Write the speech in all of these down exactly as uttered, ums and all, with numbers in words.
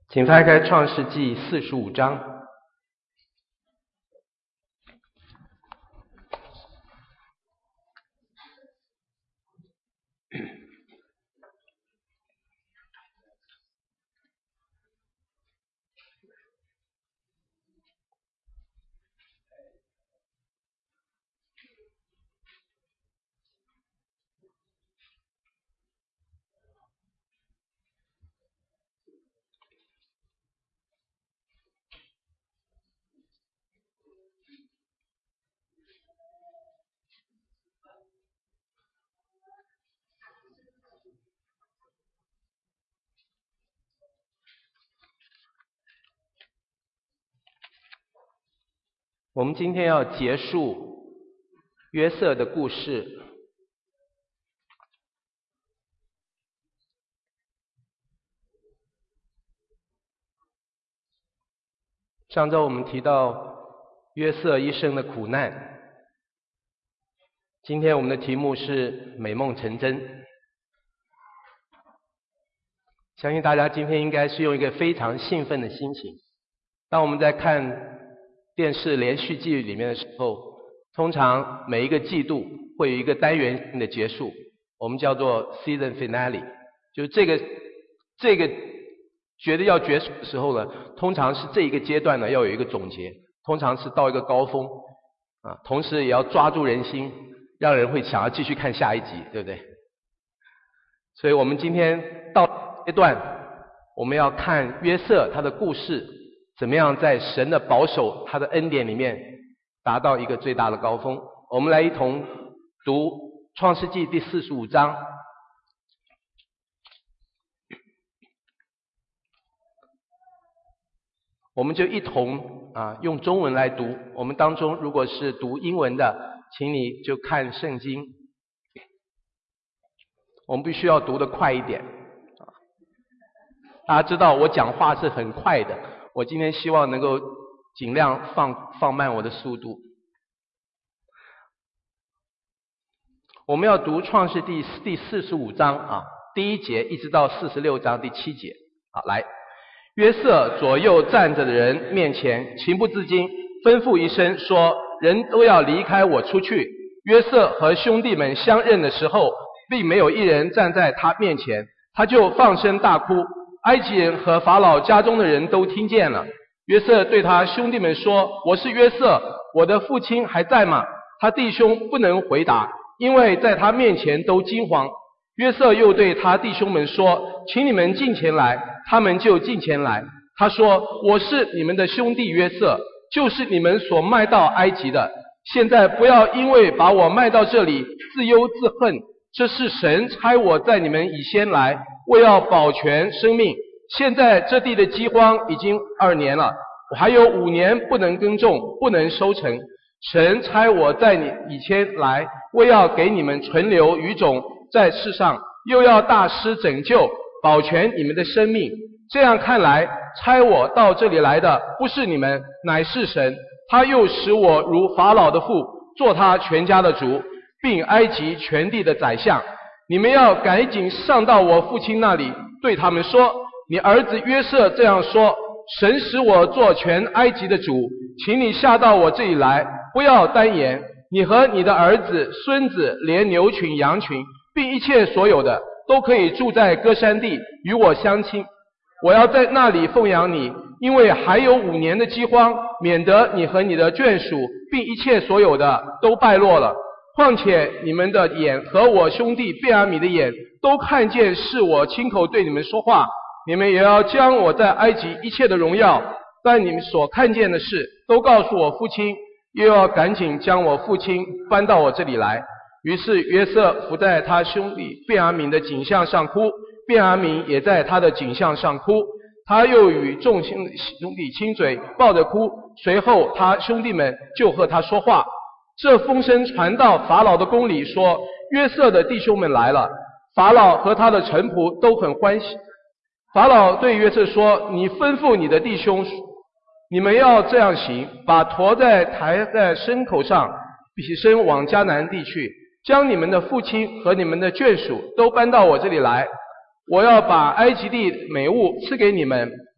请翻开创世纪四十五章。我们今天要结束约瑟的故事。上周我们提到约瑟一生的苦难，今天我们的题目是美梦成真。相信大家今天应该是用一个非常兴奋的心情。当我们在看电视连续剧里面的时候，通常每一个季度会有一个单元性的结束，我们叫做 season finale， 就是这个这个觉得要结束的时候呢，通常是这一个阶段呢要有一个总结，通常是到一个高峰啊，同时也要抓住人心，让人会想要继续看下一集，对不对？所以我们今天到阶段，我们要看约瑟他的故事怎么样在神的保守他的恩典里面达到一个最大的高峰。我们来一同读创世纪第四十五章。我们就一同啊用中文来读，我们当中如果是读英文的，请你就看圣经。我们必须要读得快一点。大家知道我讲话是很快的，我今天希望能够尽量放放慢我的速度。我们要读创世纪第四十五章啊，第一节一直到四十六章第七节。好，来，约瑟左右站着的人面前情不自禁吩咐一声说：人都要离开我出去。约瑟和兄弟们相认的时候，并没有一人站在他面前，他就放声大哭。埃及人和法老家中的人都听见了。约瑟对他兄弟们说：我是约瑟，我的父亲还在吗？他弟兄不能回答，因为在他面前都惊惶。约瑟又对他弟兄们说：请你们近前来。他们就近前来。他说：我是你们的兄弟约瑟，就是你们所卖到埃及的。现在不要因为把我卖到这里自忧自恨，这是神差我在你们以先来，为要保全生命。现在这地的饥荒已经二年了，我还有五年不能耕种，不能收成。神差我在你以前来，为要给你们存留余种在世上，又要大施拯救，保全你们的生命。这样看来，差我到这里来的不是你们，乃是神。他又使我如法老的父，做他全家的主，并埃及全地的宰相。你们要赶紧上到我父亲那里，对他们说：你儿子约瑟这样说，神使我做全埃及的主，请你下到我这里来，不要单言。你和你的儿子、孙子，连牛群、羊群，并一切所有的，都可以住在歌珊地，与我相亲。我要在那里奉养你，因为还有五年的饥荒，免得你和你的眷属，并一切所有的都败落了。况且你们的眼和我兄弟便雅悯的眼都看见是我亲口对你们说话，你们也要将我在埃及一切的荣耀，但你们所看见的事都告诉我父亲，又要赶紧将我父亲搬到我这里来。于是约瑟伏在他兄弟便雅悯的颈项上哭，便雅悯也在他的颈项上哭。他又与众兄弟亲嘴，抱着哭。随后他兄弟们就和他说话。这风声传到法老的宫里，说约瑟的弟兄们来了。法老和他的臣仆都很欢喜。法老对约瑟说：你吩咐你的弟兄，你们要这样行，把驮在抬在牲口上，起身往迦南地去，将你们的父亲和你们的眷属都搬到我这里来。我要把埃及地美物赐给你们，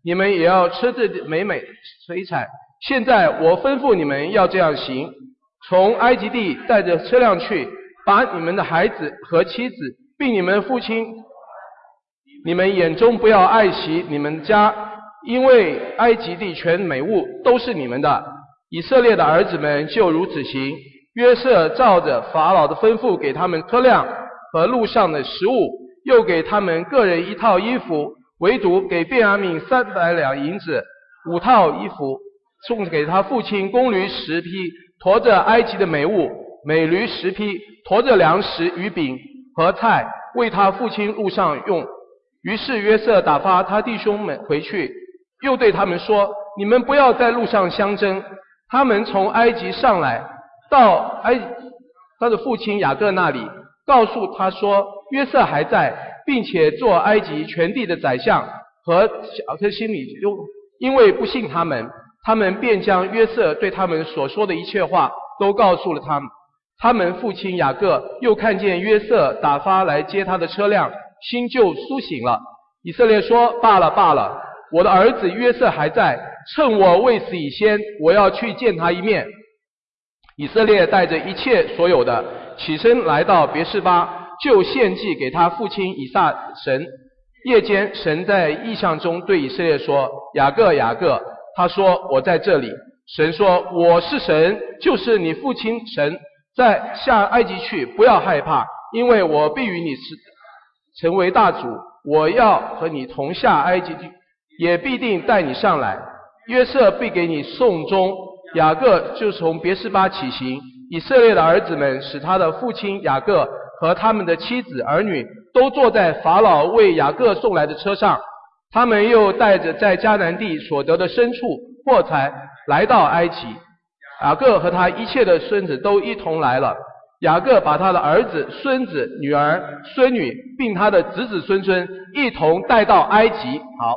你们也要吃这美美水产。现在我吩咐你们要这样行，从埃及地带着车辆去，把你们的孩子和妻子，并你们的父亲，你们眼中不要爱惜你们家，因为埃及地全美物都是你们的。以色列的儿子们就如此行。约瑟照着法老的吩咐，给他们车辆和路上的食物，又给他们个人一套衣服，唯独给便雅悯三百两银子，五套衣服，送给他父亲公驴十匹，驮着埃及的美物，美驴十匹，驮着粮食与饼和菜，为他父亲路上用。于是约瑟打发他弟兄们回去，又对他们说：你们不要在路上相争。他们从埃及上来，到埃他的父亲雅各那里，告诉他说约瑟还在，并且做埃及全地的宰相，和小哥心里又因为不信他们，他们便将约瑟对他们所说的一切话都告诉了他们。他们父亲雅各又看见约瑟打发来接他的车辆，心就苏醒了。以色列说：罢了罢了，我的儿子约瑟还在，趁我未死以先，我要去见他一面。以色列带着一切所有的，起身来到别是巴，就献祭给他父亲以撒神。夜间，神在异象中对以色列说：雅各，雅各。他说：我在这里。神说：我是神，就是你父亲神。再下埃及去，不要害怕，因为我必与你成为大主，我要和你同下埃及去，也必定带你上来。约瑟必给你送终。雅各就从别是巴起行，以色列的儿子们使他的父亲雅各和他们的妻子儿女都坐在法老为雅各送来的车上。他们又带着在迦南地所得的牲畜货财来到埃及。雅各和他一切的孙子都一同来了。雅各把他的儿子、孙子、女儿、孙女，并他的子子孙孙一同带到埃及。好，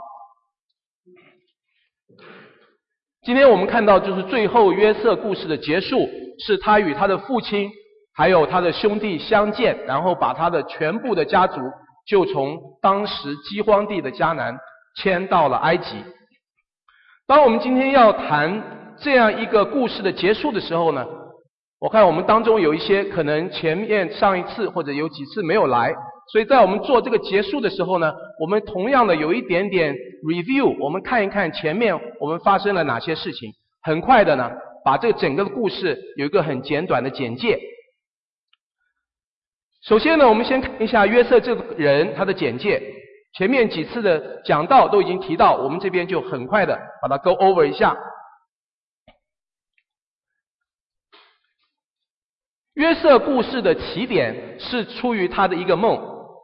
今天我们看到就是最后约瑟故事的结束，是他与他的父亲还有他的兄弟相见，然后把他的全部的家族就从当时饥荒地的迦南迁到了埃及。当我们今天要谈这样一个故事的结束的时候呢，我看我们当中有一些可能前面上一次或者有几次没有来，所以在我们做这个结束的时候呢，我们同样的有一点点 review， 我们看一看前面我们发生了哪些事情，很快的呢把这个整个故事有一个很简短的简介。首先呢，我们先看一下约瑟这个人他的简介，前面几次的讲道都已经提到，我们这边就很快的把它 go over 一下。约瑟故事的起点是出于他的一个梦。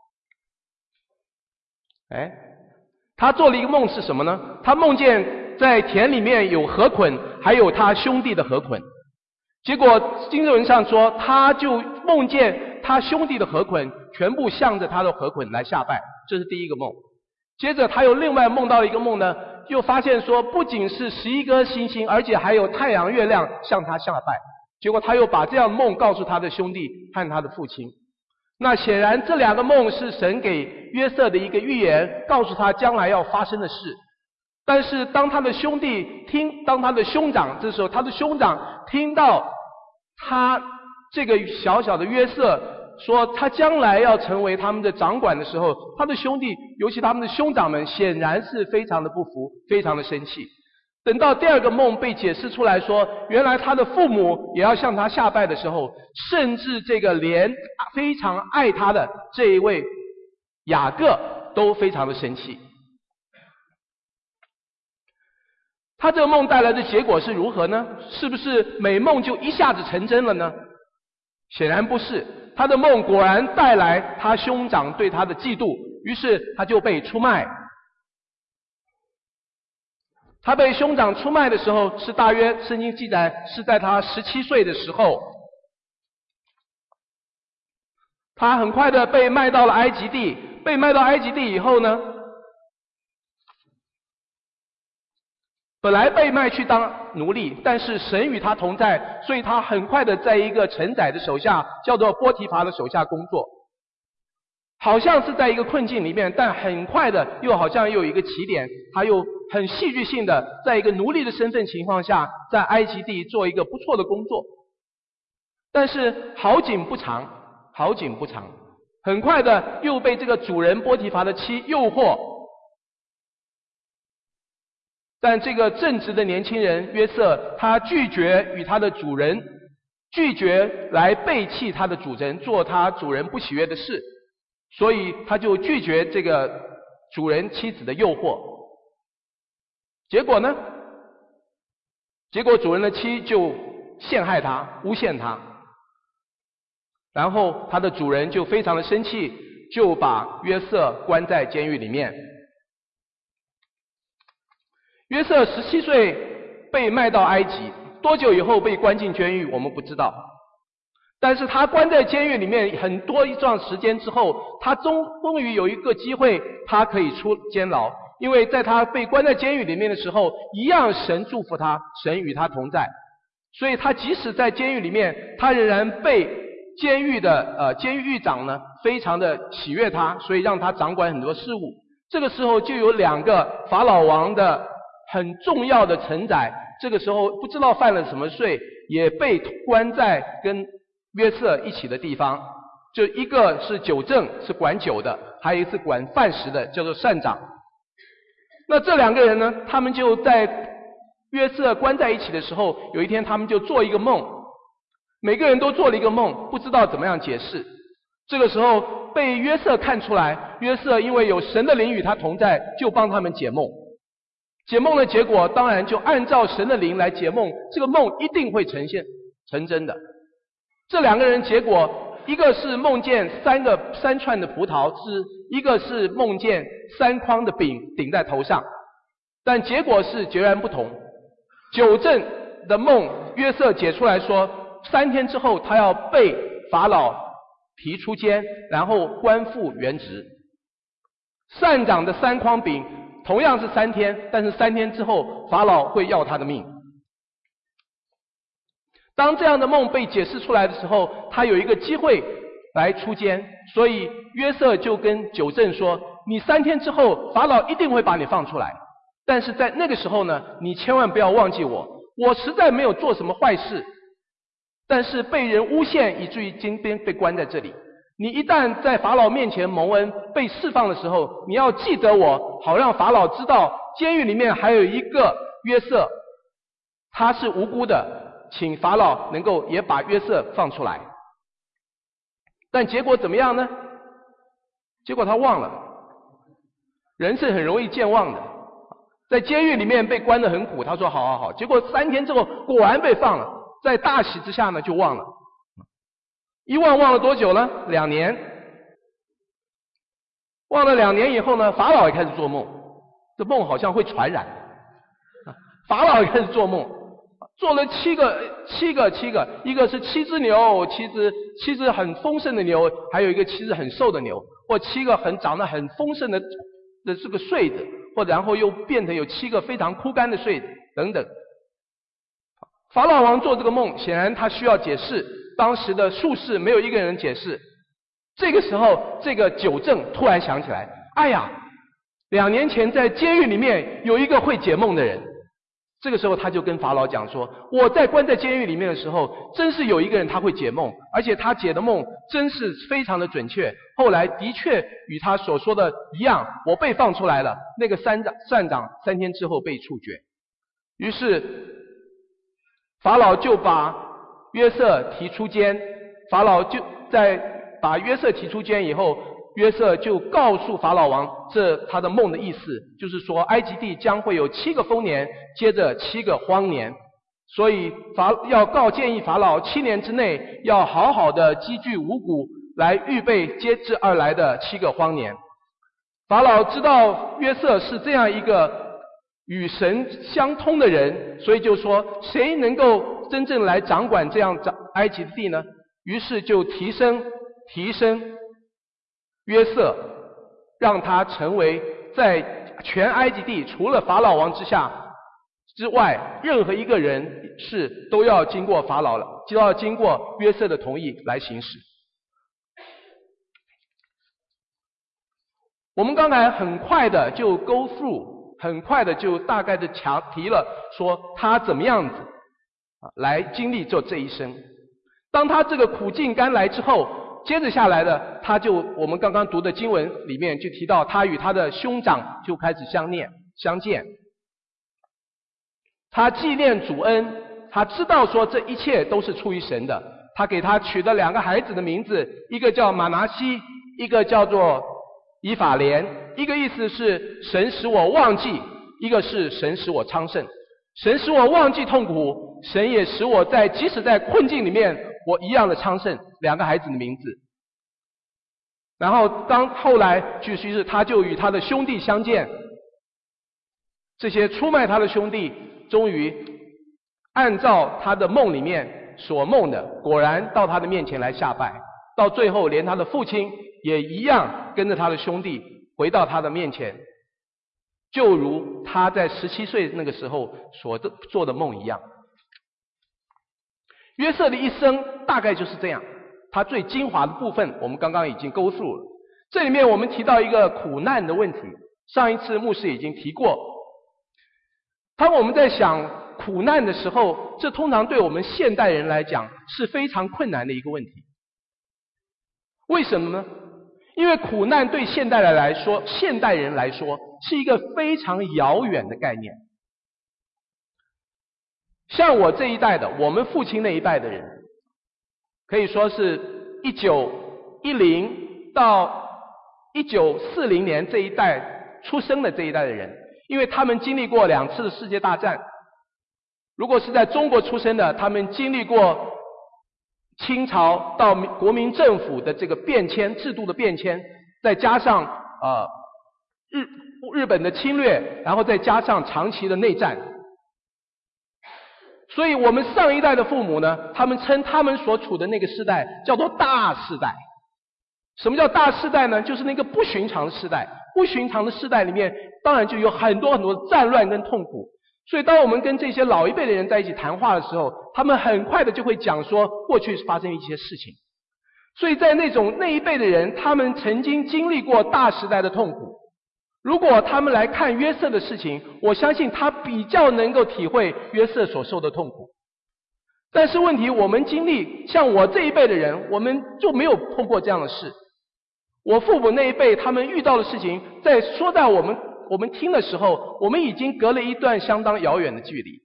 哎，他做了一个梦是什么呢？他梦见在田里面有河捆，还有他兄弟的河捆。结果经文上说，他就梦见他兄弟的河捆全部向着他的河捆来下拜，这是第一个梦。接着他又另外梦到一个梦呢，又发现说不仅是十一颗星星，而且还有太阳、月亮向他下拜。结果他又把这样的梦告诉他的兄弟和他的父亲。那显然这两个梦是神给约瑟的一个预言，告诉他将来要发生的事。但是当他的兄弟听，当他的兄长，这时候他的兄长听到他这个小小的约瑟说他将来要成为他们的掌管的时候，他的兄弟，尤其他们的兄长们显然是非常的不服，非常的生气。等到第二个梦被解释出来说，原来他的父母也要向他下拜的时候，甚至这个连非常爱他的这一位雅各都非常的生气。他这个梦带来的结果是如何呢？是不是美梦就一下子成真了呢？显然不是，他的梦果然带来他兄长对他的嫉妒，于是他就被出卖。他被兄长出卖的时候，是大约圣经记载是在他十七岁的时候。他很快的被卖到了埃及地，被卖到埃及地以后呢，本来被卖去当奴隶，但是神与他同在，所以他很快的在一个臣宰的手下，叫做波提乏的手下工作。好像是在一个困境里面，但很快的又好像又有一个起点，他又很戏剧性的，在一个奴隶的身份情况下，在埃及地做一个不错的工作。但是好景不长，好景不长，很快的又被这个主人波提乏的妻诱惑。但这个正直的年轻人约瑟，他拒绝与他的主人，拒绝来背弃他的主人，做他主人不喜悦的事，所以他就拒绝这个主人妻子的诱惑。结果呢？结果主人的妻就陷害他，诬陷他，然后他的主人就非常的生气，就把约瑟关在监狱里面。约瑟十七岁被卖到埃及，多久以后被关进监狱我们不知道，但是他关在监狱里面很多一段时间之后，他终终于有一个机会，他可以出监牢。因为在他被关在监狱里面的时候，一样神祝福他，神与他同在，所以他即使在监狱里面，他仍然被监狱的呃监狱狱长呢非常的喜悦他，所以让他掌管很多事务。这个时候就有两个法老王的很重要的臣宰，这个时候不知道犯了什么罪，也被关在跟约瑟一起的地方。就一个是酒政，是管酒的，还有一个是管饭食的，叫做膳长。那这两个人呢，他们就在约瑟关在一起的时候，有一天他们就做一个梦，每个人都做了一个梦，不知道怎么样解释。这个时候被约瑟看出来，约瑟因为有神的灵与他同在，就帮他们解梦。解梦的结果当然就按照神的灵来解梦，这个梦一定会呈现成真的。这两个人结果，一个是梦见三个三串的葡萄汁，一个是梦见三筐的饼顶在头上，但结果是截然不同。酒政的梦，约瑟解出来说，三天之后他要被法老提出监，然后官复原职。膳长的三筐饼同样是三天，但是三天之后法老会要他的命。当这样的梦被解释出来的时候，他有一个机会来出监，所以约瑟就跟酒政说，你三天之后法老一定会把你放出来，但是在那个时候呢，你千万不要忘记我，我实在没有做什么坏事，但是被人诬陷以至于今天被关在这里。你一旦在法老面前蒙恩被释放的时候，你要记得我，好让法老知道监狱里面还有一个约瑟，他是无辜的，请法老能够也把约瑟放出来。但结果怎么样呢？结果他忘了，人是很容易健忘的。在监狱里面被关得很苦，他说好好好，结果三天之后果然被放了，在大喜之下呢就忘了。一忘忘了多久呢？两年。忘了两年以后呢，法老也开始做梦，这梦好像会传染。法老也开始做梦，做了七个七个七个，一个是七只牛，七只七只很丰盛的牛，还有一个七只很瘦的牛，或七个很长得很丰盛的的这个穗子，或然后又变成有七个非常枯干的穗子等等。法老王做这个梦，显然他需要解释，当时的术士没有一个人解释。这个时候，这个酒政突然想起来，哎呀，两年前在监狱里面有一个会解梦的人。这个时候他就跟法老讲说，我在关在监狱里面的时候，真是有一个人他会解梦，而且他解的梦真是非常的准确，后来的确与他所说的一样，我被放出来了，那个膳长膳长三天之后被处决。于是法老就把约瑟提出监，法老就在把约瑟提出监以后，约瑟就告诉法老王这他的梦的意思，就是说埃及地将会有七个丰年，接着七个荒年，所以法要告建议法老七年之内要好好的积聚五谷，来预备接之而来的七个荒年。法老知道约瑟是这样一个与神相通的人，所以就说谁能够真正来掌管这样埃及的地呢？于是就提升提升约瑟，让他成为在全埃及地除了法老王之下之外，任何一个人是都要经过法老了，就要经过约瑟的同意来行使。我们刚才很快的就 go through 很快的就大概的强提了说他怎么样子啊来经历这这一生。当他这个苦尽甘来之后，接着下来的他就我们刚刚读的经文里面就提到他与他的兄长就开始相念相见，他纪念主恩，他知道说这一切都是出于神的，他给他取了两个孩子的名字，一个叫马拿西，一个叫做以法莲，一个意思是神使我忘记，一个是神使我昌盛。神使我忘记痛苦，神也使我在即使在困境里面我一样的昌盛，两个孩子的名字。然后当后来继续是他就与他的兄弟相见，这些出卖他的兄弟终于按照他的梦里面所梦的，果然到他的面前来下拜，到最后连他的父亲也一样跟着他的兄弟回到他的面前，就如他在十七岁那个时候所做的梦一样。约瑟的一生大概就是这样，他最精华的部分我们刚刚已经勾述了。这里面我们提到一个苦难的问题，上一次牧师已经提过。当我们在想苦难的时候，这通常对我们现代人来讲是非常困难的一个问题。为什么呢？因为苦难对现代人来说，现代人来说是一个非常遥远的概念。像我这一代的，我们父亲那一代的人，可以说是一九一零到一九四零年这一代出生的这一代的人，因为他们经历过两次的世界大战。如果是在中国出生的，他们经历过清朝到国民政府的这个变迁制度的变迁，再加上呃日日本的侵略，然后再加上长期的内战。所以我们上一代的父母呢，他们称他们所处的那个时代叫做大世代。什么叫大世代呢？就是那个不寻常的世代。不寻常的世代里面，当然就有很多很多的战乱跟痛苦。所以当我们跟这些老一辈的人在一起谈话的时候，他们很快的就会讲说过去发生一些事情。所以在那种那一辈的人，他们曾经经历过大时代的痛苦。如果他们来看约瑟的事情，我相信他比较能够体会约瑟所受的痛苦。但是问题，我们经历像我这一辈的人，我们就没有碰过这样的事。我父母那一辈他们遇到的事情，在说在我们我们听的时候，我们已经隔了一段相当遥远的距离。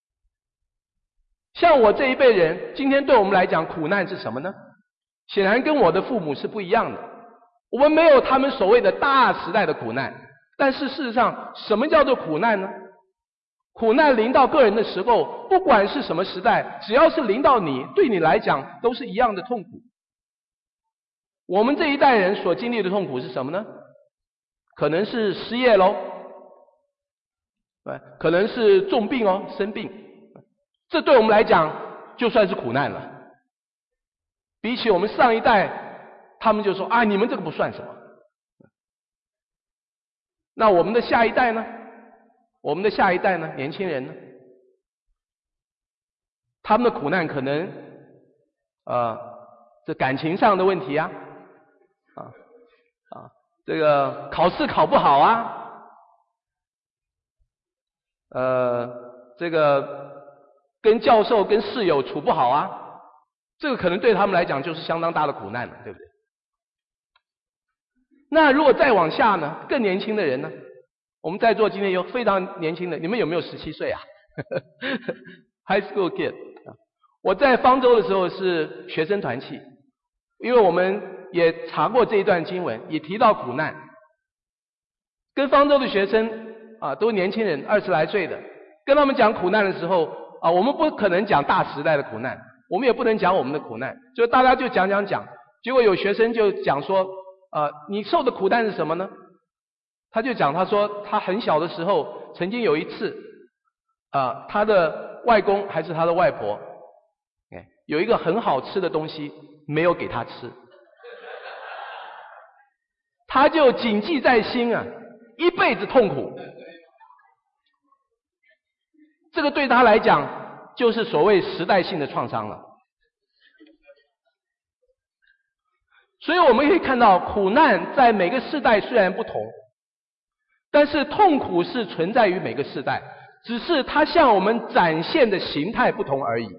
像我这一辈人，今天对我们来讲，苦难是什么呢？显然跟我的父母是不一样的。我们没有他们所谓的大时代的苦难，但是事实上，什么叫做苦难呢？苦难临到个人的时候，不管是什么时代，只要是临到你，对你来讲都是一样的痛苦。我们这一代人所经历的痛苦是什么呢？可能是失业咯，对，可能是重病哦，生病，这对我们来讲就算是苦难了。比起我们上一代，他们就说啊，你们这个不算什么。那我们的下一代呢？我们的下一代呢？年轻人呢？他们的苦难可能呃，这感情上的问题啊，啊啊，这个考试考不好啊，呃，这个跟教授跟室友处不好啊，这个可能对他们来讲就是相当大的苦难了，对不对？那如果再往下呢？更年轻的人呢？我们在座今天有非常年轻的，你们有没有十七岁啊？High school kid。我在方舟的时候是学生团契，因为我们也查过这一段经文，也提到苦难。跟方舟的学生啊，都年轻人，二十来岁的，跟他们讲苦难的时候啊，我们不可能讲大时代的苦难，我们也不能讲我们的苦难，就大家就讲讲讲。结果有学生就讲说，呃，你受的苦难是什么呢？他就讲，他说他很小的时候，曾经有一次，啊、呃，他的外公还是他的外婆，哎，有一个很好吃的东西没有给他吃，他就谨记在心啊，一辈子痛苦。这个对他来讲，就是所谓时代性的创伤了。所以我们可以看到，苦难在每个世代虽然不同， 但是痛苦是存在于每个世代，只是它向我们展现的形态不同而已。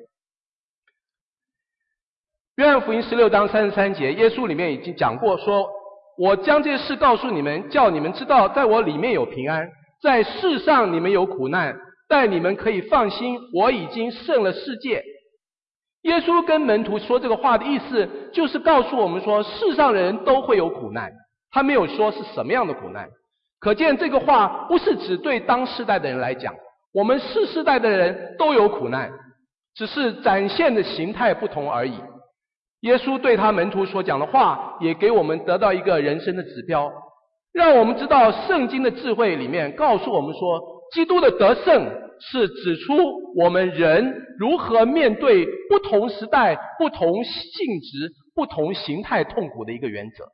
约翰福音十六章三十三节，耶稣里面已经讲过说，我将这些事告诉你们，叫你们知道在我里面有平安，在世上你们有苦难，但你们可以放心，我已经胜了世界。耶稣跟门徒说这个话的意思，就是告诉我们说，世上人都会有苦难，他没有说是什么样的苦难。可见这个话不是只对当世代的人来讲，我们世世代的人都有苦难，只是展现的形态不同而已。耶稣对他门徒所讲的话，也给我们得到一个人生的指标，让我们知道圣经的智慧里面告诉我们说，基督的得胜是指出我们人如何面对不同时代、不同性质、不同形态痛苦的一个原则。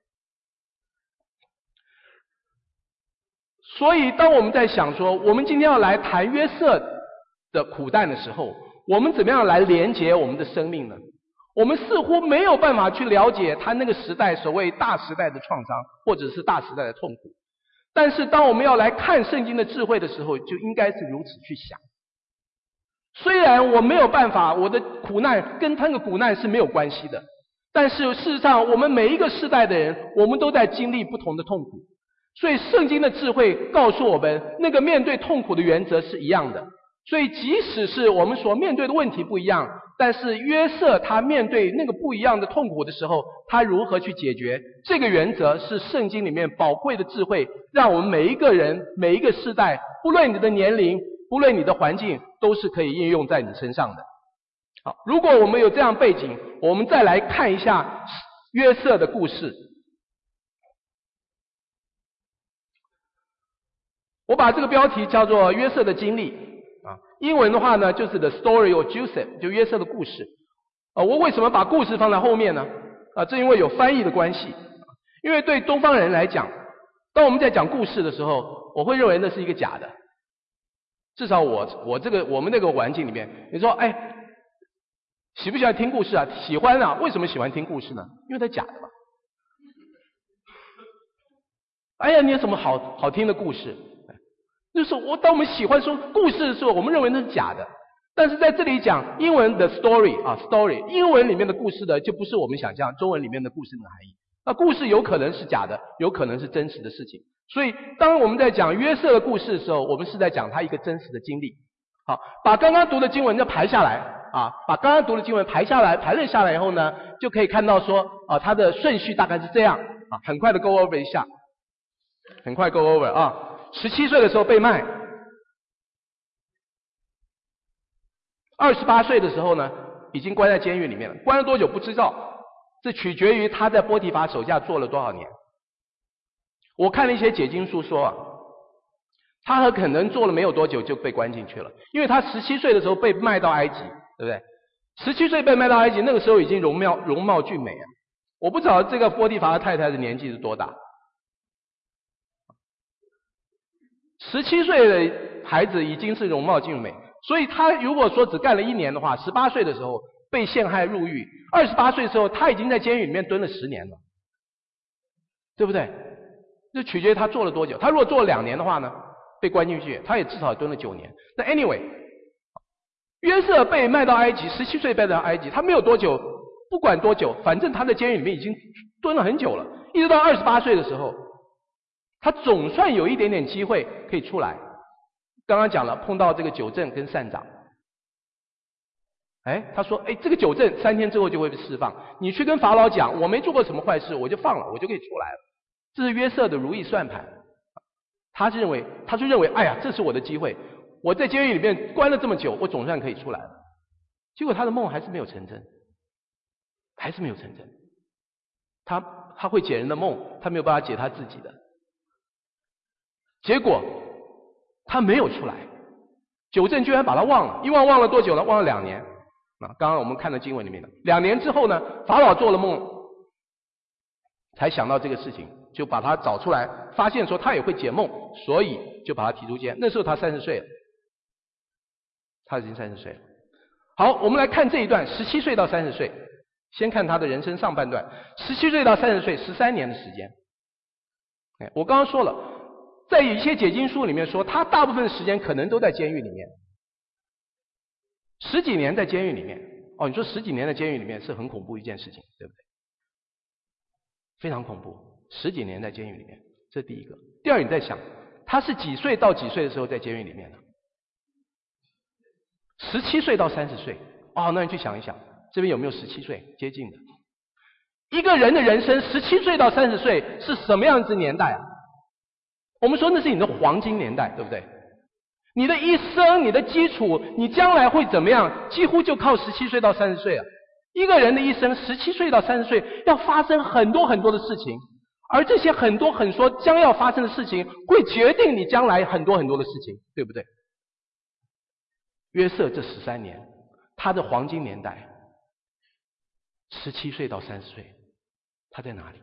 所以当我们在想说，我们今天要来谈约瑟的苦难的时候，我们怎么样来连结我们的生命呢？我们似乎没有办法去了解他那个时代所谓大时代的创伤，或者是大时代的痛苦。但是当我们要来看圣经的智慧的时候，就应该是如此去想。虽然我没有办法，我的苦难跟他那个苦难是没有关系的，但是事实上我们每一个世代的人，我们都在经历不同的痛苦。所以圣经的智慧告诉我们，那个面对痛苦的原则是一样的。所以即使是我们所面对的问题不一样，但是约瑟他面对那个不一样的痛苦的时候，他如何去解决，这个原则是圣经里面宝贵的智慧，让我们每一个人每一个世代，不论你的年龄，不论你的环境，都是可以应用在你身上的。好，如果我们有这样背景，我们再来看一下约瑟的故事。我把这个标题叫做约瑟的经历啊，英文的话呢就是 The Story of Joseph， 就约瑟的故事。啊，我为什么把故事放在后面呢？啊，这因为有翻译的关系。因为对东方人来讲，当我们在讲故事的时候，我会认为那是一个假的。至少我我这个我们那个环境里面，你说哎，喜不喜欢听故事啊？喜欢啊，为什么喜欢听故事呢？因为它假的嘛。哎呀，你有什么好好听的故事？就是我当我们喜欢说故事的时候，我们认为那是假的。但是在这里讲英文的 story 啊 story， 英文里面的故事呢，就不是我们想象中文里面的故事的含义。那故事有可能是假的，有可能是真实的事情。所以当我们在讲约瑟的故事的时候，我们是在讲他一个真实的经历。好，把刚刚读的经文再排下来啊，把刚刚读的经文排下来，排列下来以后呢，就可以看到说啊，它的顺序大概是这样啊，很快的 go over 一下，很快 go over 啊。十七岁的时候被卖，二十八岁的时候呢，已经关在监狱里面了。关了多久不知道，这取决于他在波提乏手下做了多少年。我看了一些解经书说啊，他很可能做了没有多久就被关进去了，因为他十七岁的时候被卖到埃及，对不对？十七岁被卖到埃及，那个时候已经容貌容貌俊美啊。我不知道这个波提乏的太太的年纪是多大。十七岁的孩子已经是容貌俊美，所以他如果说只干了一年的话，十八岁的时候被陷害入狱，二十八岁的时候他已经在监狱里面蹲了十年了，对不对？这取决于他做了多久。他如果做了两年的话呢，被关进去，他也至少蹲了九年。那 anyway， 约瑟被卖到埃及，十七岁被卖到埃及，他没有多久，不管多久，反正他在监狱里面已经蹲了很久了，一直到二十八岁的时候，他总算有一点点机会可以出来。刚刚讲了，碰到这个酒政跟善长，哎，他说，哎，这个酒政三天之后就会被释放，你去跟法老讲，我没做过什么坏事，我就放了，我就可以出来了。这是约瑟的如意算盘。他是认为，他就认为，哎呀，这是我的机会，我在监狱里面关了这么久，我总算可以出来了。结果他的梦还是没有成真，还是没有成真。他他会解人的梦，他没有办法解他自己的。结果他没有出来，酒政居然把他忘了，一忘忘了多久呢？忘了两年。啊，刚刚我们看的经文里面的，两年之后呢，法老做了梦，才想到这个事情，就把他找出来，发现说他也会解梦，所以就把他提出监。那时候他三十岁了，他已经三十岁了。好，我们来看这一段，十七岁到三十岁，先看他的人生上半段，十七岁到三十岁，十三年的时间。哎，我刚刚说了。 在一些解经书里面说，他大部分的时间可能都在监狱里面，十几年在监狱里面。哦，你说十几年的监狱里面是很恐怖一件事情，对不对？非常恐怖，十几年在监狱里面，这第一个。第二，你在想，他是几岁到几岁的时候在监狱里面呢？十七岁到三十岁。哦，那你去想一想，这边有没有十七岁接近的？一个人的人生十七岁到三十岁是什么样子年代啊？我们说那是你的黄金年代，对不对？你的一生，你的基础，你将来会怎么样，几乎就靠十七岁到三十岁啊。一个人的一生十七岁到三十岁要发生很多很多的事情，而这些很多很多将要发生的事情会决定你将来很多很多的事情，对不对？约瑟这十三年，他的黄金年代十七岁到三十岁，他在哪里？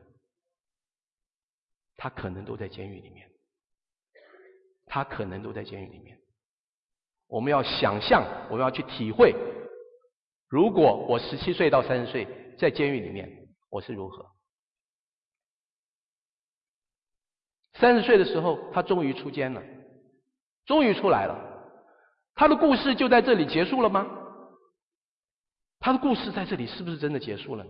他可能都在监狱里面，他可能都在监狱里面。我们要想象，我们要去体会，如果我十七岁到三十岁在监狱里面，我是如何？三十岁的时候，他终于出监了，终于出来了。他的故事就在这里结束了吗？他的故事在这里是不是真的结束了呢？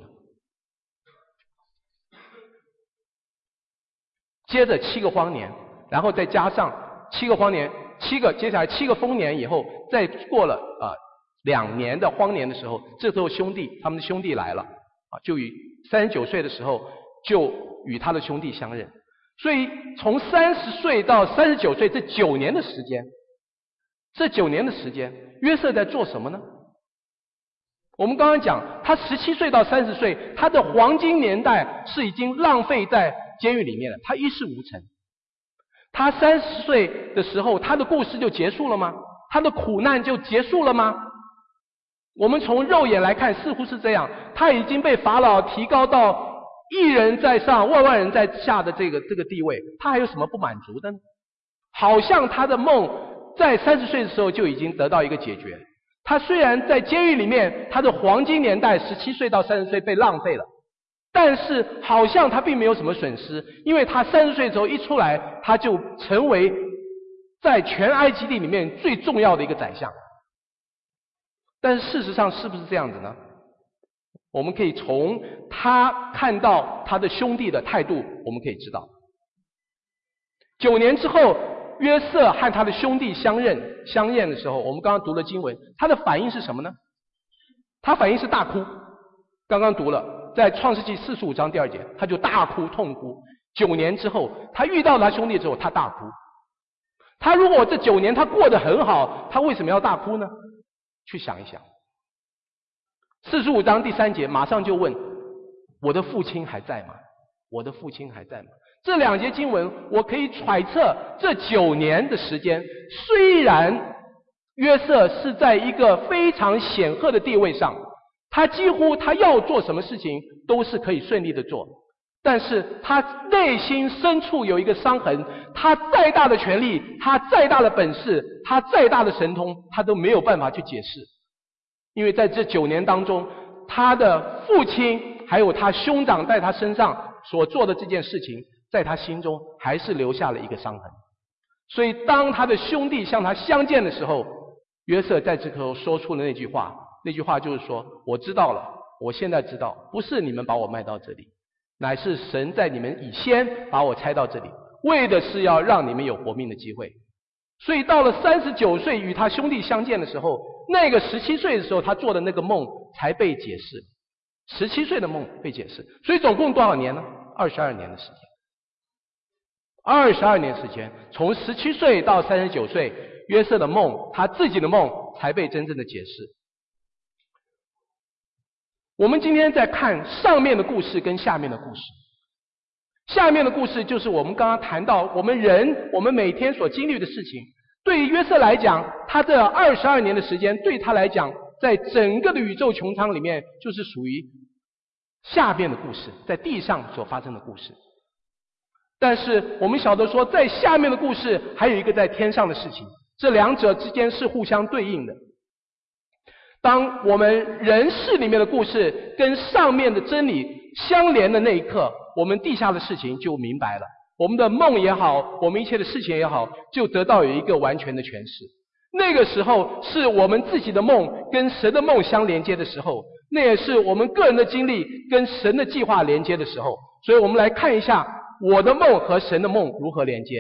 接着七个荒年，然后再加上七个荒年，七个接下来七个丰年以后，再过了啊、呃、两年的荒年的时候，这时候兄弟他们的兄弟来了啊，就与三十九岁的时候就与他的兄弟相认。所以从三十岁到三十九岁这九年的时间，这九年的时间，约瑟在做什么呢？我们刚刚讲，他十七岁到三十岁，他的黄金年代是已经浪费在监狱里面了，他一事无成。他三十岁的时候，他的故事就结束了吗？他的苦难就结束了吗？我们从肉眼来看，似乎是这样。他已经被法老提高到一人在上，万万人在下的这个这个地位，他还有什么不满足的呢？好像他的梦在三十岁的时候就已经得到一个解决。他虽然在监狱里面，他的黄金年代十七岁到三十岁被浪费了，但是好像他并没有什么损失，因为他三十岁的时候一出来，他就成为在全埃及地里面最重要的一个宰相。但是事实上是不是这样子呢？我们可以从他看到他的兄弟的态度，我们可以知道，九年之后，约瑟和他的兄弟相认相验的时候，我们刚刚读了经文，他的反应是什么呢？他反应是大哭。刚刚读了，在创世纪四十五章第二节，他就大哭痛哭。九年之后，他遇到他兄弟之后，他大哭。他如果这九年他过得很好，他为什么要大哭呢？去想一想。四十五章第三节马上就问：我的父亲还在吗？我的父亲还在吗？这两节经文，我可以揣测，这九年的时间，虽然约瑟是在一个非常显赫的地位上，他几乎他要做什么事情都是可以顺利的做，但是他内心深处有一个伤痕，他再大的权力，他再大的本事，他再大的神通，他都没有办法去解释。因为在这九年当中，他的父亲还有他兄长在他身上所做的这件事情，在他心中还是留下了一个伤痕。所以当他的兄弟向他相见的时候，约瑟在这时候说出了那句话，那句话就是说：我知道了，我现在知道，不是你们把我卖到这里，乃是神在你们以先把我差到这里，为的是要让你们有活命的机会。所以到了三十九岁与他兄弟相见的时候，那个十七岁的时候他做的那个梦才被解释，十七岁的梦被解释。所以总共多少年呢？二十二年的时间。二十二年时间，从十七岁到三十九岁，约瑟的梦，他自己的梦才被真正的解释。我们今天在看上面的故事跟下面的故事。下面的故事就是我们刚刚谈到我们人我们每天所经历的事情。对于约瑟来讲，他这二十二年的时间对他来讲，在整个的宇宙穹苍里面，就是属于下面的故事，在地上所发生的故事。但是我们晓得说，在下面的故事还有一个在天上的事情，这两者之间是互相对应的。当我们人世里面的故事跟上面的真理相连的那一刻，我们地下的事情就明白了。 我们的梦也好，我们一切的事情也好，就得到有一个完全的诠释。那个时候是我们自己的梦跟神的梦相连接的时候，那也是我们个人的经历跟神的计划连接的时候。所以我们来看一下我的梦和神的梦如何连接。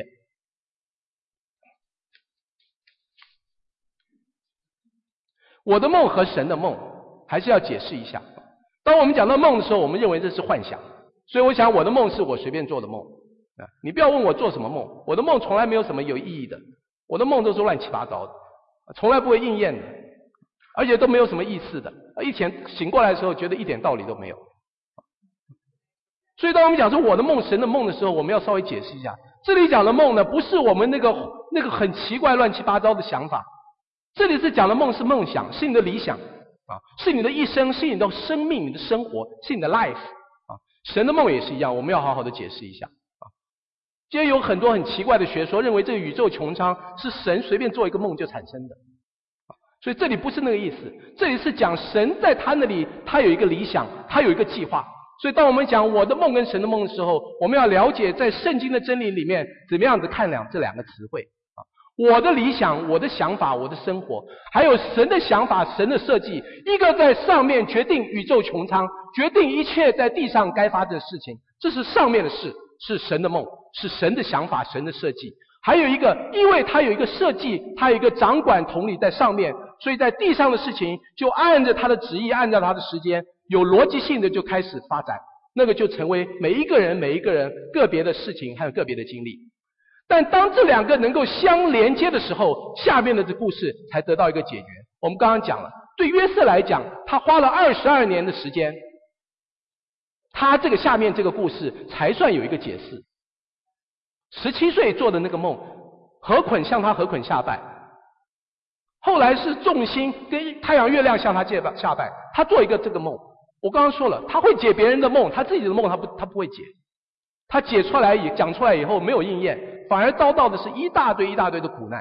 我的梦和神的梦还是要解释一下。当我们讲到梦的时候，我们认为这是幻想，所以我想我的梦是我随便做的梦啊，你不要问我做什么梦，我的梦从来没有什么有意义的，我的梦都是乱七八糟的，从来不会应验的，而且都没有什么意思的，一天醒过来的时候觉得一点道理都没有。所以当我们讲说我的梦神的梦的时候，我们要稍微解释一下，这里讲的梦呢，不是我们那个那个很奇怪乱七八糟的想法，这里是讲的梦是梦想，是你的理想啊，是你的一生，是你的生命，你的生活，是你的 life 啊。神的梦也是一样，我们要好好的解释一下啊。今天有很多很奇怪的学说，认为这个宇宙穹苍是神随便做一个梦就产生的啊，所以这里不是那个意思，这里是讲神在他那里，他有一个理想，他有一个计划。所以当我们讲我的梦跟神的梦的时候，我们要了解在圣经的真理里面怎么样子看两这两个词汇啊。我的理想，我的想法，我的生活，还有神的想法，神的设计，一个在上面决定宇宙穹苍，决定一切在地上该发生的事情，这是上面的事，是神的梦，是神的想法，神的设计。还有一个，因为他有一个设计，他有一个掌管统领在上面，所以在地上的事情就按着他的旨意，按照他的时间，有逻辑性的就开始发展，那个就成为每一个人每一个人个别的事情，还有个别的经历。但当这两个能够相连接的时候，下面的这故事才得到一个解决。我们刚刚讲了，对约瑟来讲，他花了二十二年的时间，他这个下面这个故事才算有一个解释。十七岁做的那个梦，何捆向他何捆下拜，后来是众星跟太阳月亮向他下拜，他做一个这个梦。我刚刚说了，他会解别人的梦，他自己的梦他不他不会解，他解出来也讲出来以后没有应验，反而遭到的是一大堆一大堆的苦难。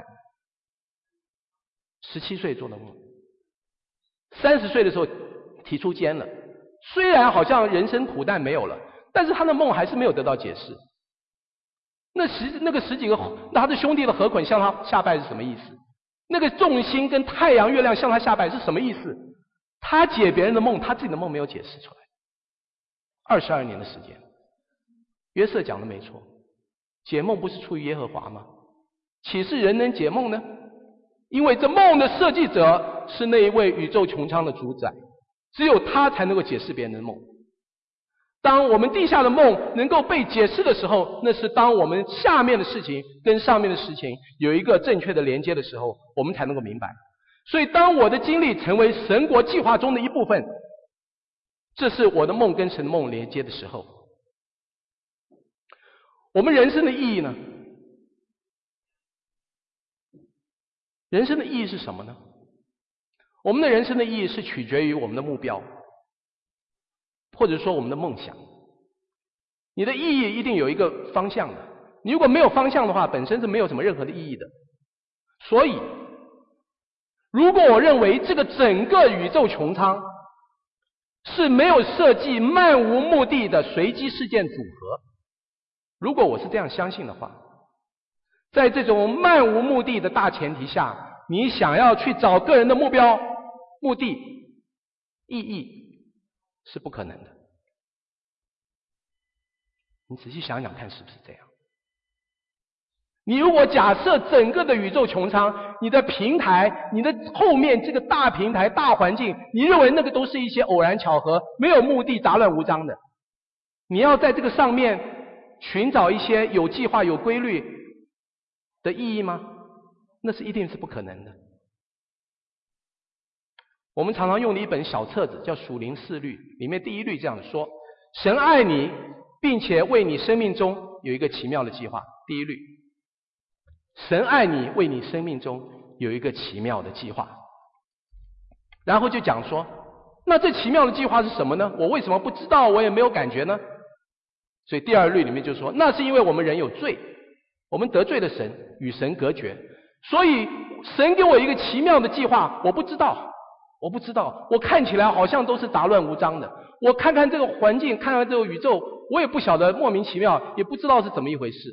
十七岁做的梦，三十岁的时候提出监了，虽然好像人生苦难没有了，但是他的梦还是没有得到解释。那十那个十几个他的兄弟的何捆向他下拜是什么意思？那个众星跟太阳月亮向他下拜是什么意思？他解别人的梦，他自己的梦没有解释出来。二十二年的时间，约瑟讲的没错，解梦不是出于耶和华吗？岂是人能解梦呢？因为这梦的设计者是那一位宇宙穹苍的主宰，只有他才能够解释别人的梦。当我们地下的梦能够被解释的时候，那是当我们下面的事情跟上面的事情有一个正确的连接的时候，我们才能够明白。所以当我的经历成为神国计划中的一部分，这是我的梦跟神的梦连接的时候。我们人生的意义呢？人生的意义是什么呢？我们的人生的意义是取决于我们的目标，或者说我们的梦想。你的意义一定有一个方向的，你如果没有方向的话，本身是没有什么任何的意义的。所以如果我认为这个整个宇宙穹苍是没有设计、漫无目的的随机事件组合，如果我是这样相信的话，在这种漫无目的的大前提下，你想要去找个人的目标、目的、意义是不可能的。你仔细想想看是不是这样？你如果假设整个的宇宙穹苍，你的平台，你的后面这个大平台、大环境，你认为那个都是一些偶然巧合，没有目的、杂乱无章的，你要在这个上面寻找一些有计划、有规律的意义吗？那是一定是不可能的。我们常常用的一本小册子叫《属灵四律》，里面第一律这样说：神爱你，并且为你生命中有一个奇妙的计划。第一律，神爱你，为你生命中有一个奇妙的计划。然后就讲说，那这奇妙的计划是什么呢？我为什么不知道，我也没有感觉呢？所以第二律里面就说，那是因为我们人有罪，我们得罪了神，与神隔绝，所以神给我一个奇妙的计划，我不知道，我不知道，我看起来好像都是杂乱无章的，我看看这个环境，看看这个宇宙， 我也不晓得，莫名其妙，也不知道是怎么一回事。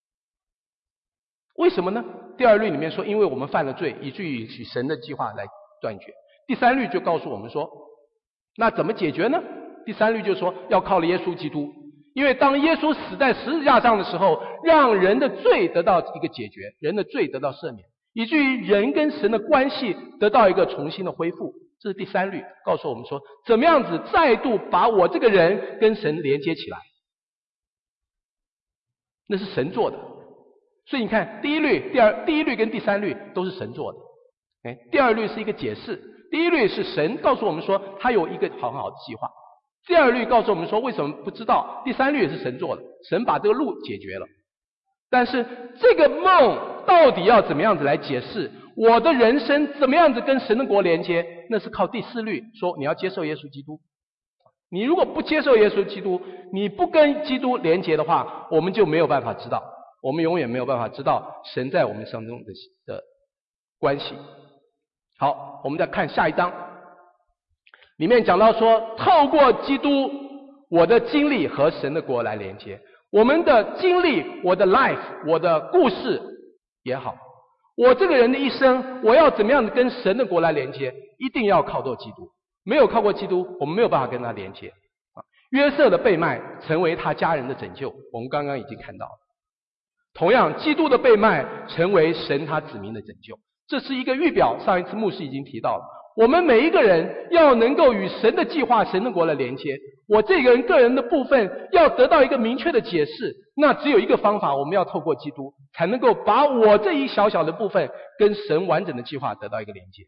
为什么呢？第二律里面说，因为我们犯了罪，以至于与神的计划来断绝。第三律就告诉我们说，那怎么解决呢？第三律就说要靠了耶稣基督，因为当耶稣死在十字架上的时候，让人的罪得到一个解决，人的罪得到赦免，以至于人跟神的关系得到一个重新的恢复。这是第三律告诉我们说，怎么样子再度把我这个人跟神连接起来，那是神做的。所以你看，第一律、第二、第一律跟第三律都是神做的。哎，第二律是一个解释，第一律是神告诉我们说他有一个很好的计划，第二律告诉我们说为什么不知道，第三律也是神做的，神把这个路解决了。但是这个梦到底要怎么样子来解释，我的人生怎么样子跟神的国连接，那是靠第四律说你要接受耶稣基督。你如果不接受耶稣基督，你不跟基督连接的话，我们就没有办法知道，我们永远没有办法知道神在我们生中的的关系。好，我们再看下一章，里面讲到说，透过基督，我的经历和神的国来连接。我们的经历，我的 life， 我的故事也好，我这个人的一生，我要怎么样跟神的国来连接，一定要靠过基督。没有靠过基督，我们没有办法跟他连接。约瑟的被卖成为他家人的拯救，我们刚刚已经看到了。同样，基督的被卖成为神他子民的拯救，这是一个预表。上一次牧师已经提到了，我们每一个人要能够与神的计划、神的国来连接。我这个人个人的部分要得到一个明确的解释，那只有一个方法，我们要透过基督，才能够把我这一小小的部分跟神完整的计划得到一个连接。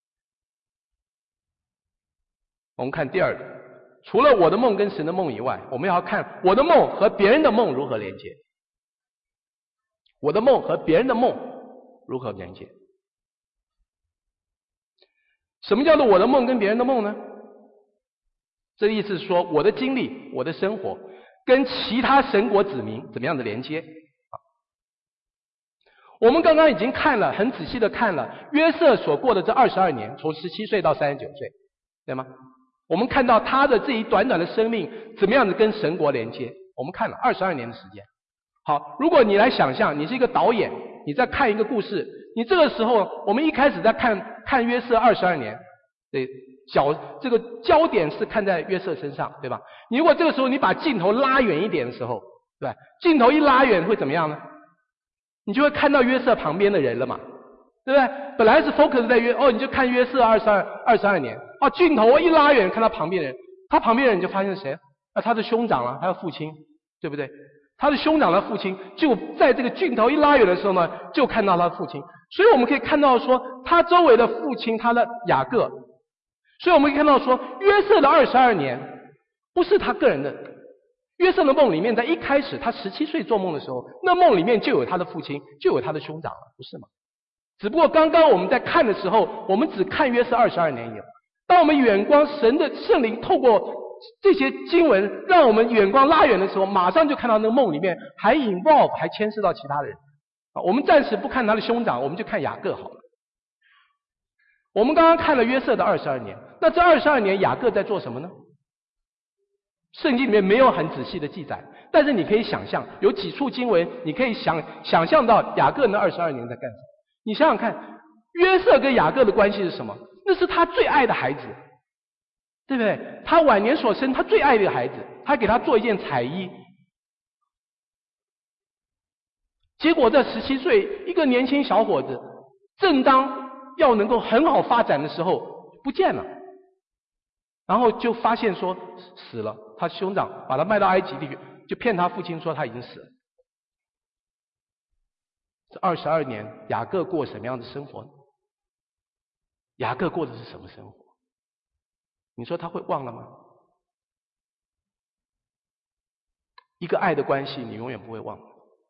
我们看第二个，除了我的梦跟神的梦以外，我们要看我的梦和别人的梦如何连接。我的梦和别人的梦如何连接？什么叫做我的梦跟别人的梦呢？这意思是说，我的经历、我的生活跟其他神国子民怎么样的连接？我们刚刚已经看了，很仔细的看了约瑟所过的这二十二年，从十七岁到三十九岁，对吗？我们看到他的这一短短的生命怎么样的跟神国连接，我们看了二十二年的时间。好，如果你来想象，你是一个导演，你在看一个故事，你这个时候，我们一开始在看看约瑟二十二年，对，角这个焦点是看在约瑟身上，对吧？你如果这个时候你把镜头拉远一点的时候，对吧？镜头一拉远会怎么样呢？你就会看到约瑟旁边的人了嘛，对不对？本来是 focus 在约，哦，你就看约瑟二十二二十二年，哦，镜头一拉远看他旁边的人，他旁边的人你就发现谁？啊，他的兄长了，还有父亲，对不对？他的兄长的父亲就在这个镜头一拉远的时候呢，就看到他的父亲。所以我们可以看到说，他周围的父亲，他的雅各。所以我们可以看到说，约瑟的二十二年不是他个人的。约瑟的梦里面，在一开始他十七岁做梦的时候，那梦里面就有他的父亲，就有他的兄长了，不是吗？只不过刚刚我们在看的时候，我们只看约瑟二十二年以后。当我们远光神的圣灵透过这些经文让我们远光拉远的时候，马上就看到那个梦里面还 involve 还牵涉到其他人。我们暂时不看他的兄长，我们就看雅各好了。我们刚刚看了约瑟的二十二年，那这二十二年雅各在做什么呢？圣经里面没有很仔细的记载，但是你可以想象，有几处经文你可以想想象到雅各那二十二年在干什么。你想想看，约瑟跟雅各的关系是什么？那是他最爱的孩子，对不对？他晚年所生他最爱的孩子，他给他做一件彩衣。结果在十七岁，一个年轻小伙子，正当要能够很好发展的时候，不见了。然后就发现说死了，他兄长把他卖到埃及地去，就骗他父亲说他已经死了。这二十二年，雅各过什么样的生活呢？雅各过的是什么生活？你说他会忘了吗？一个爱的关系，你永远不会忘。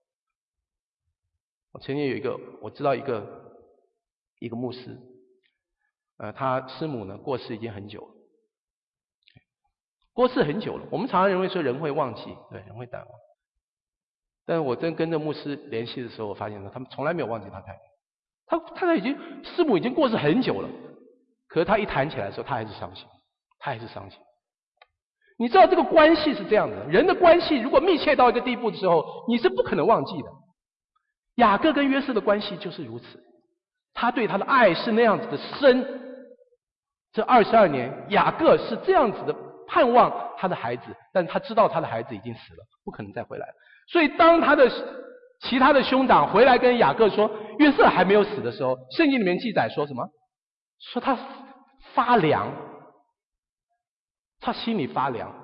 我曾经有一个，我知道一个一个牧师，呃，他师母呢过世已经很久了，过世很久了。我们常常认为说人会忘记，对，人会淡忘。但是我真跟着牧师联系的时候，我发现呢，他们从来没有忘记他太太。他太太已经师母已经过世很久了，可是他一谈起来的时候，他还是伤心，他还是伤心。 你知道这个关系是这样的，人的关系如果密切到一个地步的时候，你是不可能忘记的。雅各跟约瑟的关系就是如此，他对他的爱是那样子的深。这二十二年，雅各是这样子的盼望他的孩子，但是他知道他的孩子已经死了，不可能再回来了。所以当他的其他的兄长回来跟雅各说约瑟还没有死的时候，圣经里面记载说什么？说他发凉，他心里发凉。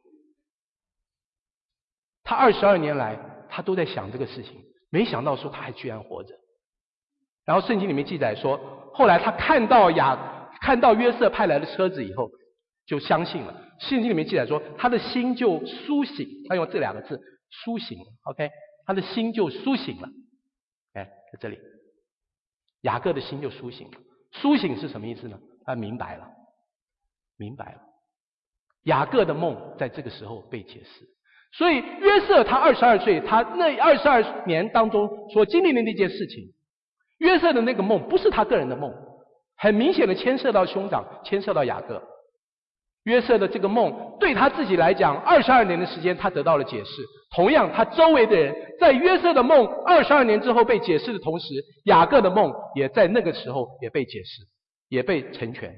他二十二年来他都在想这个事情，没想到说他还居然活着。然后圣经里面记载说，后来他看到雅看到约瑟派来的车子以后，就相信了。圣经里面记载说，他的心就苏醒，他用这两个字苏醒 ，OK， 他的心就苏醒了。哎，在这里，雅各的心就苏醒了。苏醒是什么意思呢？他明白了，明白了。雅各的梦在这个时候被解释。所以约瑟他二十二岁，他那二十二年当中所经历的那件事情，约瑟的那个梦不是他个人的梦，很明显的牵涉到兄长，牵涉到雅各。约瑟的这个梦对他自己来讲，二十二年的时间他得到了解释。同样，他周围的人在约瑟的梦二十二年之后被解释的同时，雅各的梦也在那个时候也被解释，也被成全。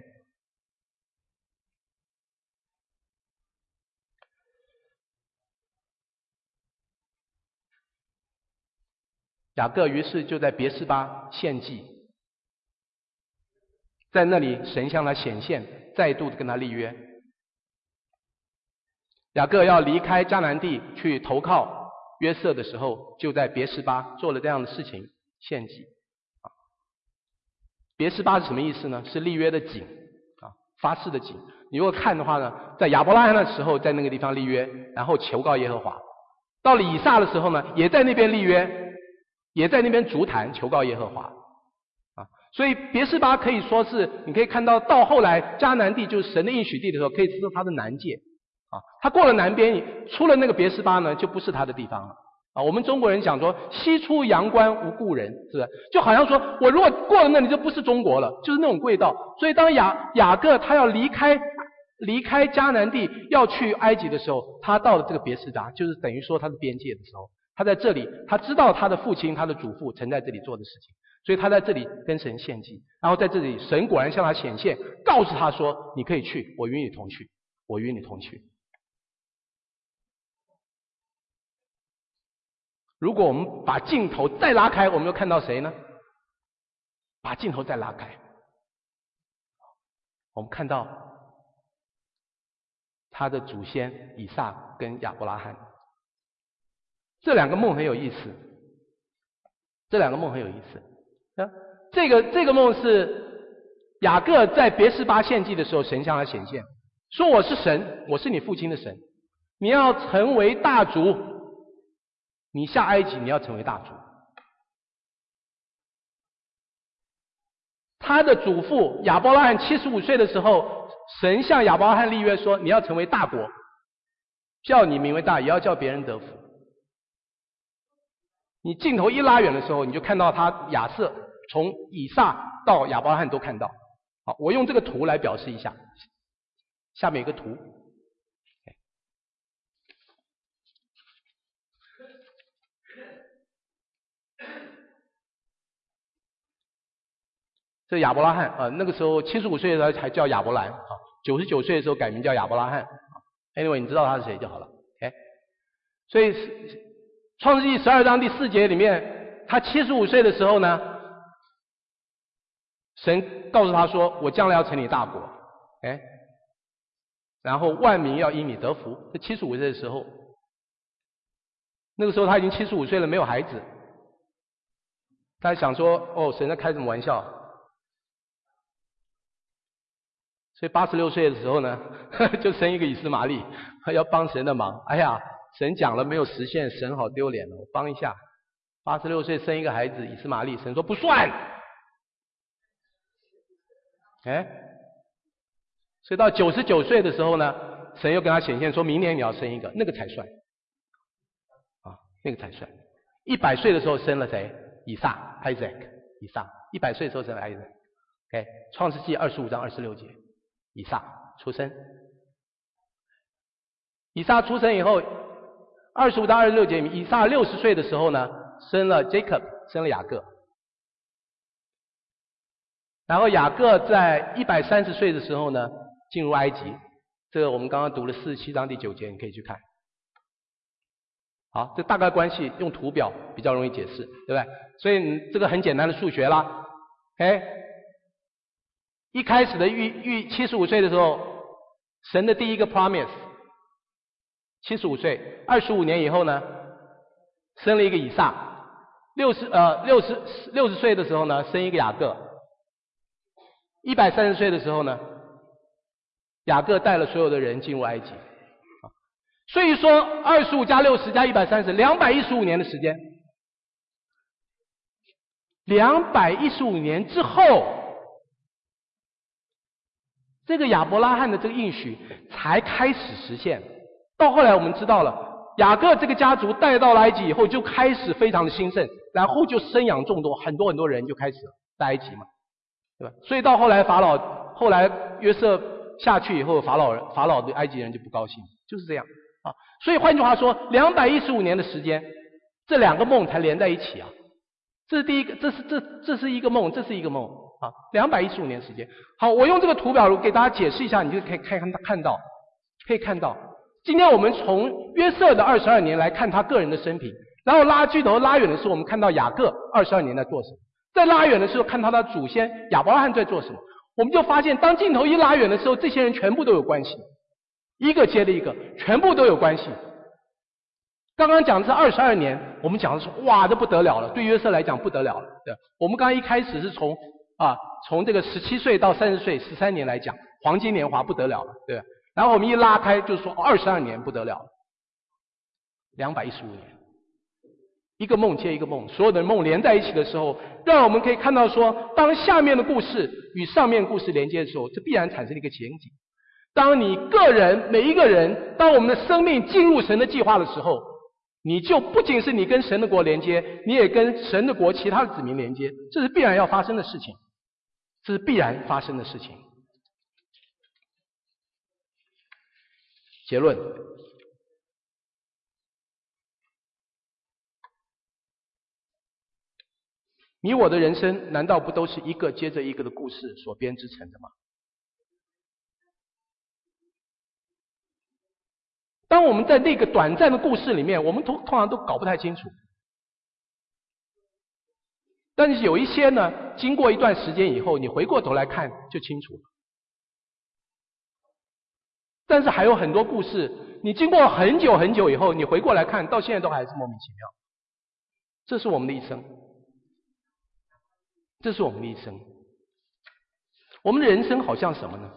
雅各于是就在别是巴献祭，在那里神向他显现，再度的跟他立约。雅各要离开迦南地去投靠约瑟的时候，就在别是巴做了这样的事情，献祭。别是巴是什么意思呢？是立约的井啊，发誓的井。你如果看的话呢，在亚伯拉罕的时候在那个地方立约，然后求告耶和华。到了以撒的时候呢，也在那边立约，也在那边足坛求告耶和华。啊，所以别是巴可以说是，你可以看到到后来迦南地就是神的应许地的时候，可以知道他的南界。啊，他过了南边，出了那个别是巴呢，就不是他的地方了。啊，我们中国人讲说西出阳关无故人，是不是？就好像说我如果过了那里就不是中国了，就是那种味道。所以当雅雅各他要离开离开迦南地要去埃及的时候，他到了这个别是巴，就是等于说他的边界的时候，他在这里，他知道他的父亲他的祖父曾在这里做的事情，所以他在这里跟神献祭。然后在这里神果然向他显现，告诉他说你可以去，我与你同去，我与你同去。如果我们把镜头再拉开，我们又看到谁呢？把镜头再拉开，我们看到他的祖先以撒跟亚伯拉罕。这两个梦很有意思，这两个梦很有意思。啊，这个这个梦是雅各在别是巴献祭的时候，神向他显现，说我是神，我是你父亲的神，你要成为大族。你下埃及，你要成为大族。他的祖父亚伯拉罕七十五岁的时候，神向亚伯拉罕立约说，你要成为大国，叫你名为大，也要叫别人得福。你镜头一拉远的时候，你就看到他亚瑟从以撒到亚伯拉罕都看到。好，我用这个图来表示一下，下面有个图。这亚伯拉罕啊、呃，那个时候七十五岁的时候还叫亚伯兰啊，九十九岁的时候改名叫亚伯拉罕。Anyway， 你知道他是谁就好了。OK， 所以创世纪十二章第四节里面，他七十五岁的时候呢，神告诉他说：“我将来要成你大国。”哎，然后万民要因你得福。这七十五岁的时候，那个时候他已经七十五岁了，没有孩子。他想说：“哦，神在开什么玩笑？”所以八十六岁的时候呢，就生一个以斯玛利，要帮神的忙。哎呀，神讲了没有实现，神好丢脸了，我帮一下。八十六岁生一个孩子以斯玛利，神说不算。哎，所以到九十九岁的时候呢，神又跟他显现，说明年你要生一个，那个才算。啊，那个才算。一百岁的时候生了谁？以撒 ，Isaac， 以撒。一百岁的时候生了 Isaac。OK， 创世纪二十五章二十六节。以撒出生， 以撒出生以后，二十五到二十六节，以撒六十岁的时候呢，生了 Jacob， 生了雅各。然后雅各在一百三十岁的时候呢，进入埃及。这个我们刚刚读了四十七章第九节，你可以去看。好，这大概关系用图表比较容易解释，对不对？所以你这个很简单的数学啦。哎，一开始的预预七十五岁的时候，神的第一个 promise， 七十五岁，二十五年以后呢，生了一个以撒。六十呃六十六十岁的时候呢，生一个雅各。一百三十岁的时候呢，雅各带了所有的人进入埃及。所以说二十五加六十加一百三十，两百一十五年的时间。两百一十五年之后，这个亚伯拉罕的这个应许才开始实现。到后来我们知道了，雅各这个家族带到了埃及以后，就开始非常的兴盛，然后就生养众多，很多很多人就开始在埃及嘛，对吧？所以到后来法老，后来约瑟下去以后，法老人法老的埃及人就不高兴，就是这样啊。所以换句话说，两百一十五年的时间，这两个梦才连在一起啊。这是第一个，这是这这是一个梦，这是一个梦啊，两百一十五年时间。好，我用这个图表给大家解释一下，你就可以看看到，可以看到，今天我们从约瑟的二十二年来看他个人的生平，然后拉巨头拉远的时候，我们看到雅各二十二年在做什么，再拉远的时候看到他祖先亚伯拉罕在做什么，我们就发现，当镜头一拉远的时候，这些人全部都有关系，一个接着一个，全部都有关系。刚刚讲的是二十二年，我们讲的是哇，这不得了了，对约瑟来讲不得了了。对，我们刚刚一开始是从啊从这个十七岁到三十岁十三年来讲，黄金年华不得了了，对吧？然后我们一拉开，就是说二十二年不得了了，两百一十五年，一个梦接一个梦，所有的梦连在一起的时候，让我们可以看到说，当下面的故事与上面故事连接的时候，这必然产生了一个前景。当你个人每一个人，当我们的生命进入神的计划的时候，你就不仅是你跟神的国连接，你也跟神的国其他的子民连接，这是必然要发生的事情，这是必然发生的事情。结论，你我的人生难道不都是一个接着一个的故事所编织成的吗？当我们在那个短暂的故事里面，我们通通常都搞不太清楚。但是有一些呢，经过一段时间以后，你回过头来看就清楚了。但是还有很多故事，你经过很久很久以后，你回过来看，到现在都还是莫名其妙。这是我们的一生，这是我们的一生。我们的人生好像什么呢？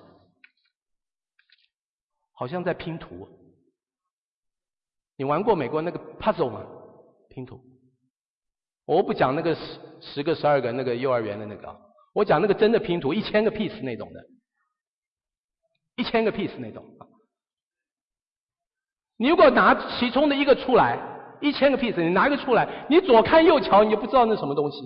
好像在拼图。你玩过美国那个 puzzle 吗？拼图。我不讲那个十十个、十二个那个幼儿园的那个，我讲那个真的拼图，一千个 piece 那种的，一千个 piece 那种。你如果拿其中的一个出来，一千个 piece， 你拿一个出来，你左看右瞧，你就不知道那是什么东西。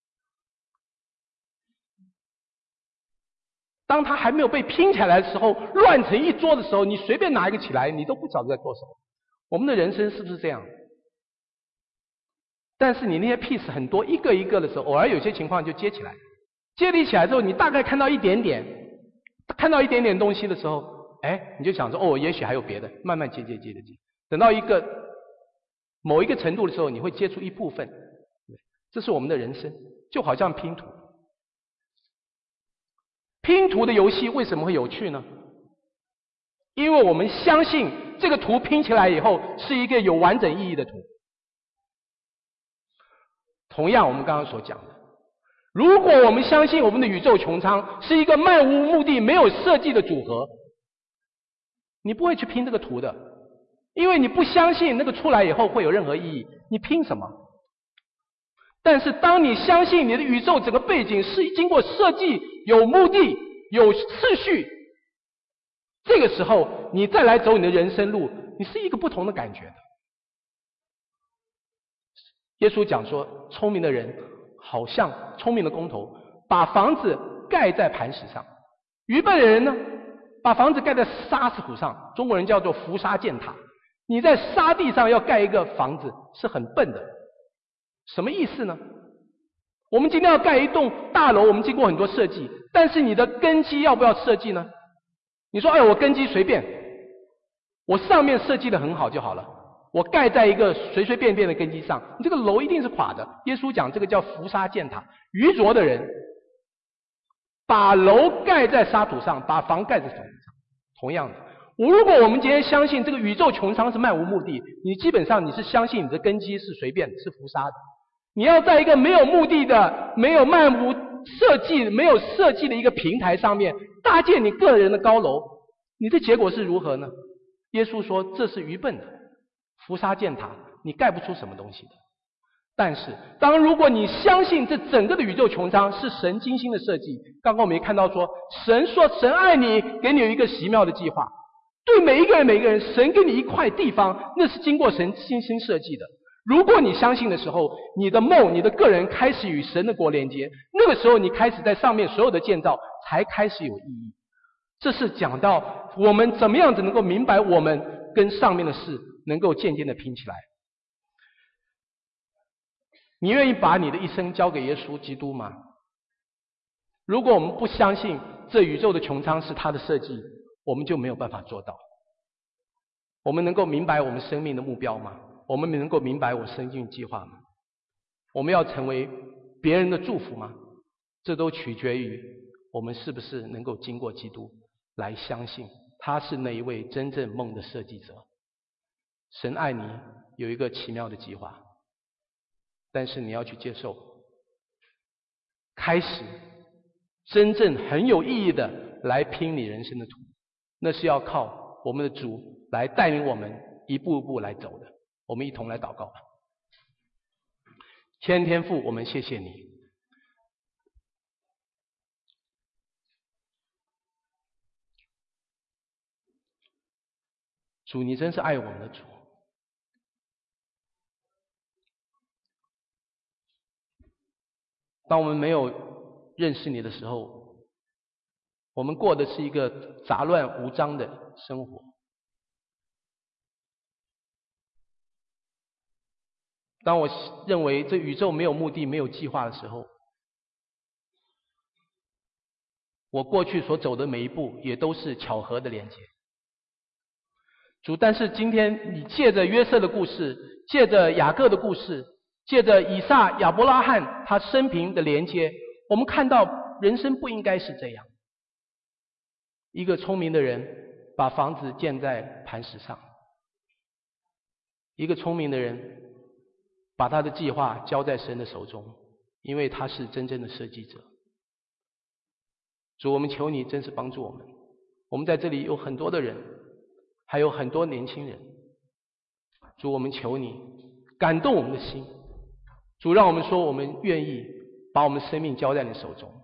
当它还没有被拼起来的时候，乱成一桌的时候，你随便拿一个起来，你都不晓得在做什么。我们的人生是不是这样？但是你那些 piece 很多，一个一个的时候，偶尔有些情况就接起来，接力起来之后，你大概看到一点点，看到一点点东西的时候，哎，你就想说，哦，也许还有别的，慢慢接接接着接，等到一个某一个程度的时候，你会接触一部分。这是我们的人生，就好像拼图。拼图的游戏为什么会有趣呢？因为我们相信这个图拼起来以后是一个有完整意义的图。同样我们刚刚所讲的，如果我们相信我们的宇宙穹苍是一个漫无目的没有设计的组合，你不会去拼这个图的，因为你不相信那个出来以后会有任何意义，你拼什么？但是当你相信你的宇宙整个背景是经过设计、有目的、有次序，这个时候你再来走你的人生路，你是一个不同的感觉的。耶稣讲说，聪明的人好像聪明的工头，把房子盖在磐石上；愚笨的人呢， 把房子盖在沙土上，中国人叫做浮沙建塔。你在沙地上要盖一个房子是很笨的，什么意思呢？我们今天要盖一栋大楼，我们经过很多设计，但是你的根基要不要设计呢？你说哎，我根基随便，我上面设计的很好就好了，我盖在一个随随便便的根基上，你这个楼一定是垮的。耶稣讲这个叫浮沙建塔，愚拙的人把楼盖在沙土上，把房盖在沙土上。同样的，我如果我们今天相信这个宇宙穹苍是漫无目的，你基本上你是相信你的根基是随便的，是浮沙的。你要在一个没有目的的、没有漫无设计、没有设计的一个平台上面搭建你个人的高楼，你的结果是如何呢？耶稣说这是愚笨的，浮沙建塔，你盖不出什么东西的。但是当如果你相信这整个的宇宙穹苍是神精心的设计，刚刚我们也看到说，神说神爱你，给你有一个奇妙的计划，对每一个人每一个人，神给你一块地方，那是经过神精心设计的。如果你相信的时候，你的梦，你的个人开始与神的国连接，那个时候你开始在上面所有的建造才开始有意义。这是讲到我们怎么样子能够明白我们跟上面的事能够渐渐的拼起来。你愿意把你的一生交给耶稣基督吗？如果我们不相信这宇宙的穹苍是他的设计，我们就没有办法做到。我们能够明白我们生命的目标吗？我们能够明白我生命计划吗？我们要成为别人的祝福吗？这都取决于我们是不是能够经过基督来相信他是那一位真正梦的设计者。神爱你有一个奇妙的计划，但是你要去接受，开始真正很有意义的来拼你人生的图，那是要靠我们的主来带领我们一步一步来走的。我们一同来祷告吧。天天父，我们谢谢你，主，你真是爱我们的主。当我们没有认识你的时候，我们过的是一个杂乱无章的生活。当我认为这宇宙没有目的、没有计划的时候，我过去所走的每一步也都是巧合的连接。主，但是今天你借着约瑟的故事，借着雅各的故事，借着以撒、亚伯拉罕他生平的连接，我们看到人生不应该是这样。一个聪明的人把房子建在磐石上，一个聪明的人把他的计划交在神的手中，因为他是真正的设计者。主，我们求你真是帮助我们。我们在这里有很多的人，还有很多年轻人。主，我们求你感动我们的心。主，让我们说我们愿意把我们生命交在你手中。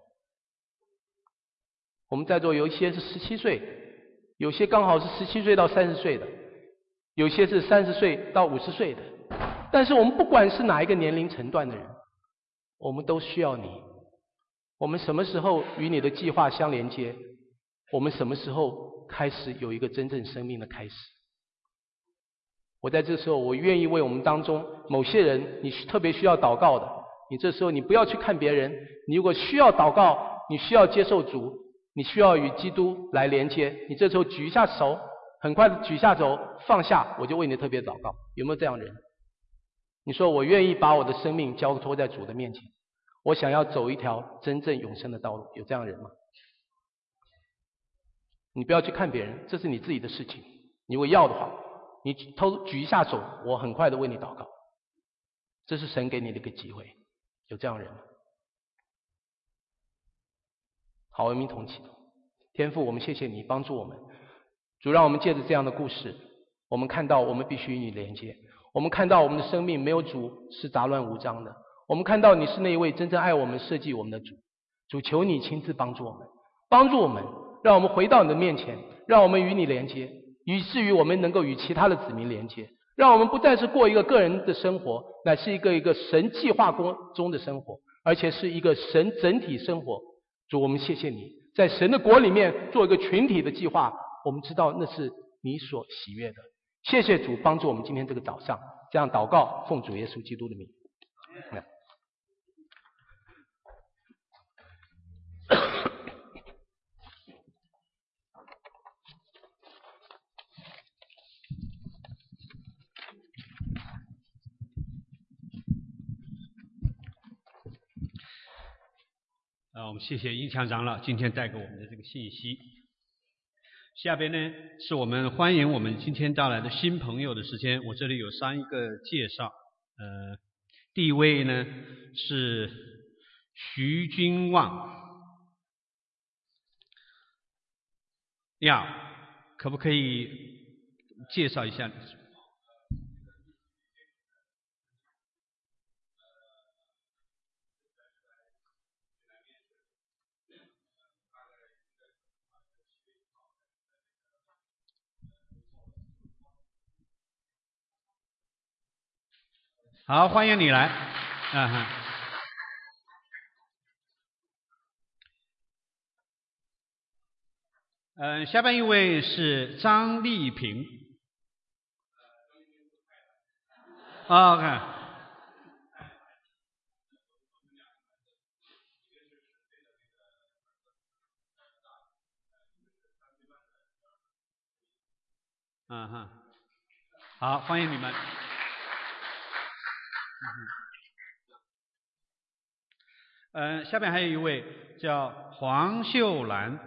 我们在座有一些是十七岁，有些刚好是十七岁到三十岁的，有些是三十岁到五十岁的。但是我们不管是哪一个年龄层段的人，我们都需要你。我们什么时候与你的计划相连接？我们什么时候开始有一个真正生命的开始？我在这时候，我愿意为我们当中某些人，你特别需要祷告的，你这时候你不要去看别人，你如果需要祷告，你需要接受主，你需要与基督来连接，你这时候举一下手，很快的举下手，放下，我就为你特别祷告。有没有这样的人？你说我愿意把我的生命交托在主的面前，我想要走一条真正永生的道路，有这样的人吗？你不要去看别人，这是你自己的事情。你如果要的话，你偷举一下手，我很快的为你祷告。这是神给你的一个机会，有这样的人吗？好，我们一同祈祷。天父，我们谢谢你帮助我们。主，让我们借着这样的故事，我们看到我们必须与你连接。我们看到我们的生命没有主是杂乱无章的。我们看到你是那一位真正爱我们、设计我们的主。主，求你亲自帮助我们，帮助我们，让我们回到你的面前，让我们与你连接，以至于我们能够与其他的子民连接，让我们不再是过一个个人的生活，乃是一个一个神计划中的生活，而且是一个神整体生活。主，我们谢谢你， 在神的国里面做一个群体的计划，我们知道那是你所喜悦的。谢谢主帮助我们今天这个早上，这样祷告，奉主耶稣基督的名。 啊，我们谢谢英强长老今天带给我们的这个信息。下边呢，是我们欢迎我们今天到来的新朋友的时间。我这里有三个介绍。呃，第一位呢是徐君旺，呀，可不可以介绍一下？好，欢迎你来。啊哈。嗯、呃，下边一位是张丽萍。OK。嗯哼。好，欢迎你们。嗯、呃，下面还有一位叫黄秀兰。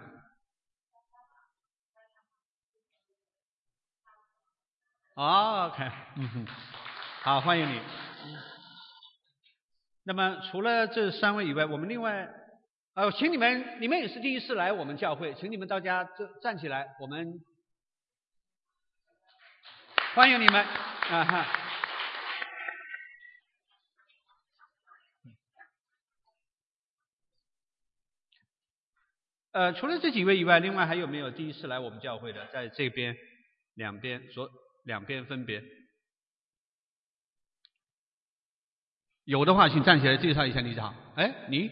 哦 ，OK， 嗯哼，好，欢迎你。那么除了这三位以外，我们另外，呃，请你们，你们也是第一次来我们教会，请你们大家站站起来，我们欢迎你们，啊哈。呃，除了这几位以外，另外还有没有第一次来我们教会的？在这边，两边，左两边分别。有的话，请站起来介绍一下你好。哎，你？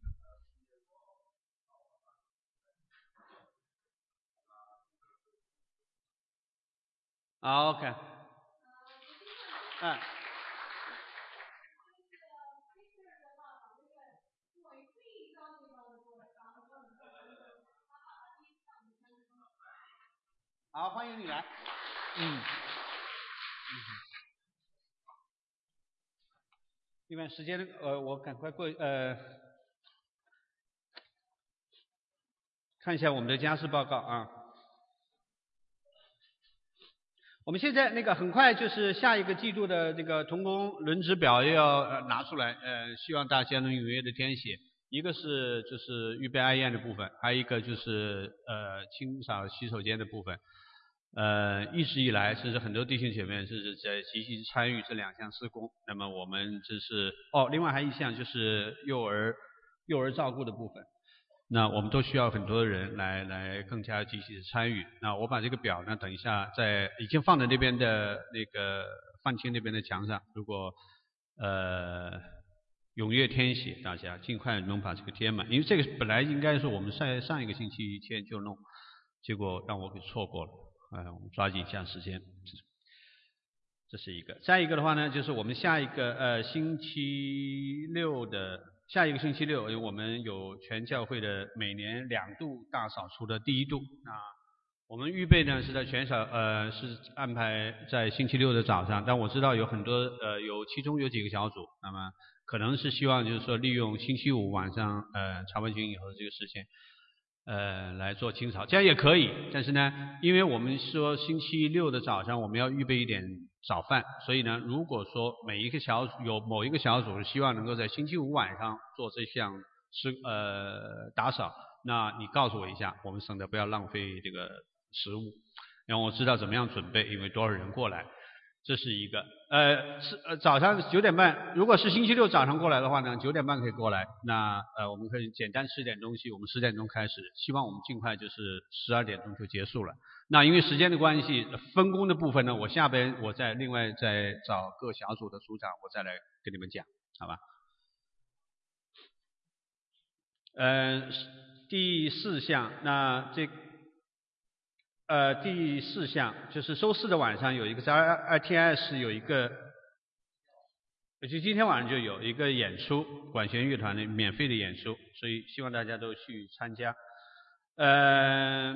好 ，OK。嗯。好，欢迎你来。嗯。因为时间，呃，我赶快过，呃，看一下我们的家事报告啊。我们现在那个很快就是下一个季度的这个同工轮值表要呃拿出来，呃，希望大家能踊跃的填写。一个是就是预备哀宴的部分，还有一个就是呃清扫洗手间的部分。呃，一直以来，其实很多弟兄姐妹是在积极参与这两项施工。那么我们这是哦，另外还有一项就是幼儿幼儿照顾的部分。那我们都需要很多人来来更加积极的参与。那我把这个表呢，等一下在已经放在那边的那个范青那边的墙上，如果呃踊跃填写，大家尽快能把这个填满，因为这个本来应该是我们在上一个星期天就弄，结果让我给错过了。哎，我们抓紧一下时间，这是一个。再一个的话呢，就是我们下一个呃星期六的下一个星期六，我们有全教会的每年两度大扫除的第一度。那我们预备呢是在全扫呃是安排在星期六的早上，但我知道有很多呃有其中有几个小组，那么可能是希望就是说利用星期五晚上呃查完经以后的这个时间。呃，来做清扫，这样也可以。但是呢，因为我们说星期六的早上我们要预备一点早饭，所以呢，如果说每一个小组有某一个小组是希望能够在星期五晚上做这项是呃打扫，那你告诉我一下，我们省得不要浪费这个食物，让我知道怎么样准备，因为多少人过来。这是一个，呃，是呃早上九点半，如果是星期六早上过来的话呢，九点半可以过来。那呃，我们可以简单吃点东西，我们十点钟开始，希望我们尽快就是十二点钟就结束了。那因为时间的关系，分工的部分呢，我下边我再另外再找各小组的组长，我再来跟你们讲，好吧？呃， 第四项，那这呃第四项就是周四的晚上有一个在 I T I S 有一个，就今天晚上就有一个演出，管弦乐团的免费的演出，所以希望大家都去参加。呃，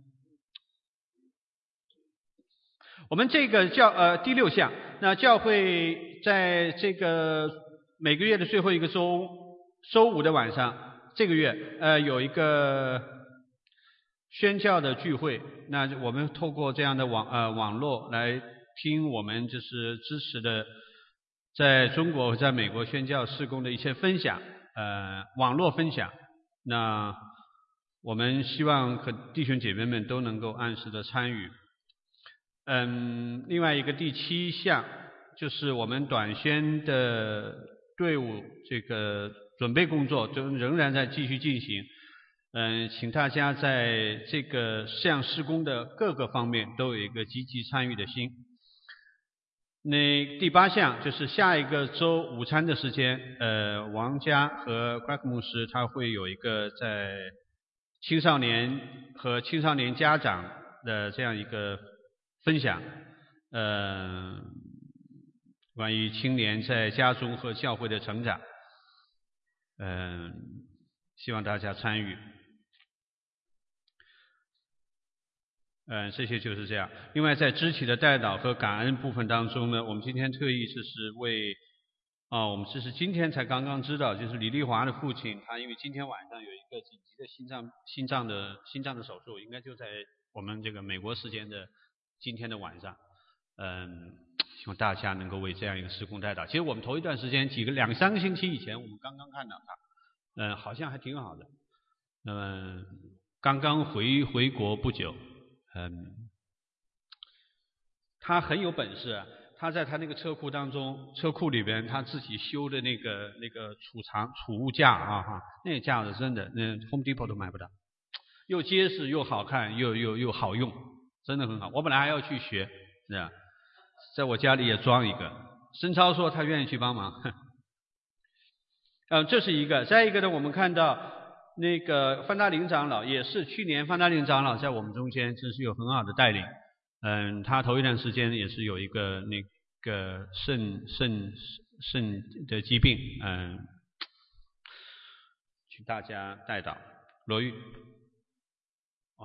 我们这个教呃第六项，那教会在这个每个月的最后一个周周五的晚上，这个月呃有一个宣教的聚会，那我们透过这样的网呃网络来听我们就是支持的在中国和在美国宣教事工的一些分享，呃网络分享，那我们希望和弟兄姐妹们都能够按时的参与。嗯，另外一个第七项就是我们短宣的队伍这个准备工作就仍然在继续进行。嗯，请大家在这个像施工的各个方面都有一个积极参与的心。那第八项就是下一个周午餐的时间，呃，王家和 Craig 牧师他会有一个在青少年和青少年家长的这样一个分享，呃，关于青年在家中和教会的成长，嗯、呃，希望大家参与。嗯、呃，这些就是这样。另外，在肢体的代祷和感恩部分当中呢，我们今天特意就是为啊，我们这是今天才刚刚知道，就是李丽华的父亲，他因为今天晚上有一个紧急的心脏心脏的心脏的手术，应该就在我们这个美国时间的今天的晚上。嗯，希望大家能够为这样一个事工代祷。其实我们头一段时间几个两三个星期以前，我们刚刚看到他，嗯，好像还挺好的。那么刚刚回回国不久，嗯，他很有本事啊。他在他那个车库当中，车库里边他自己修的那个那个储藏储物架啊哈，那个架子真的，那 Home Depot 都买不到，又结实又好看，又又又好用，真的很好。我本来还要去学，是吧？在我家里也装一个。申超说他愿意去帮忙。嗯，这是一个。再一个呢，我们看到那个范大林长老，也是去年范大林长老在我们中间真是有很好的带领。嗯，他头一段时间也是有一个那个肾肾肾的疾病，嗯，请大家代祷。罗玉，哦，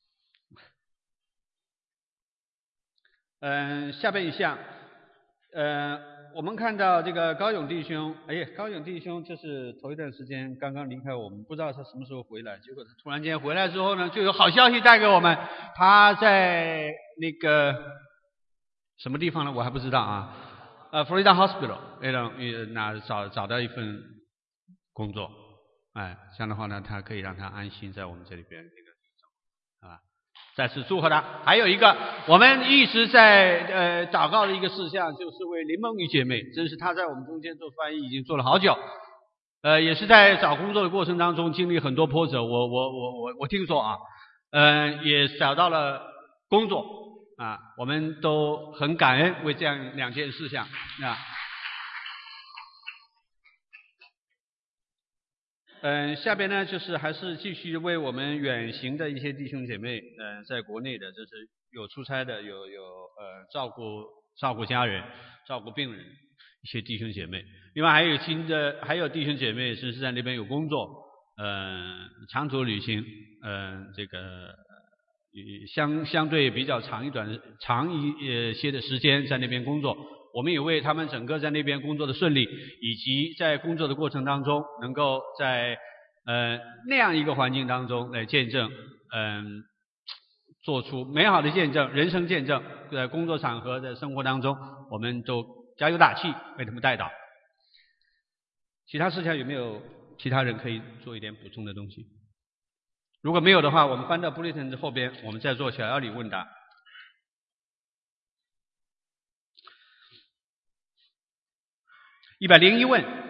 嗯，下边一项，呃，我们看到这个高勇弟兄，哎呀，高勇弟兄就是头一段时间刚刚离开我们，不知道他什么时候回来，结果他突然间回来之后呢，就有好消息带给我们，他在那个什么地方呢？我还不知道啊。呃 ，Florida Hospital 那种那找找到一份工作，哎，这样的话呢，他可以让他安心在我们这里边这个啊。再次祝贺他。还有一个，我们一直在呃祷告的一个事项，就是为林梦雨姐妹，真是她在我们中间做翻译已经做了好久，呃，也是在找工作的过程当中经历很多波折。我我我我我听说啊，呃，也找到了工作啊，我们都很感恩为这样两件事项啊。嗯，下边呢就是还是继续为我们远行的一些弟兄姐妹，嗯，在国内的，就是有出差的，有有呃照顾照顾家人、照顾病人一些弟兄姐妹。另外还有新的，还有弟兄姐妹是是在那边有工作，嗯，长途旅行，嗯，这个相相对比较长一段长一些的时间在那边工作。我们也为他们整个在那边工作的顺利，以及在工作的过程当中，能够在呃那样一个环境当中来见证，嗯、呃，做出美好的见证，人生见证。在工作场合的生活当中，我们都加油打气，为他们带祷。其他事项有没有其他人可以做一点补充的东西？如果没有的话，我们翻到 bulletin 后边，我们再做小要理问答。一百零一问。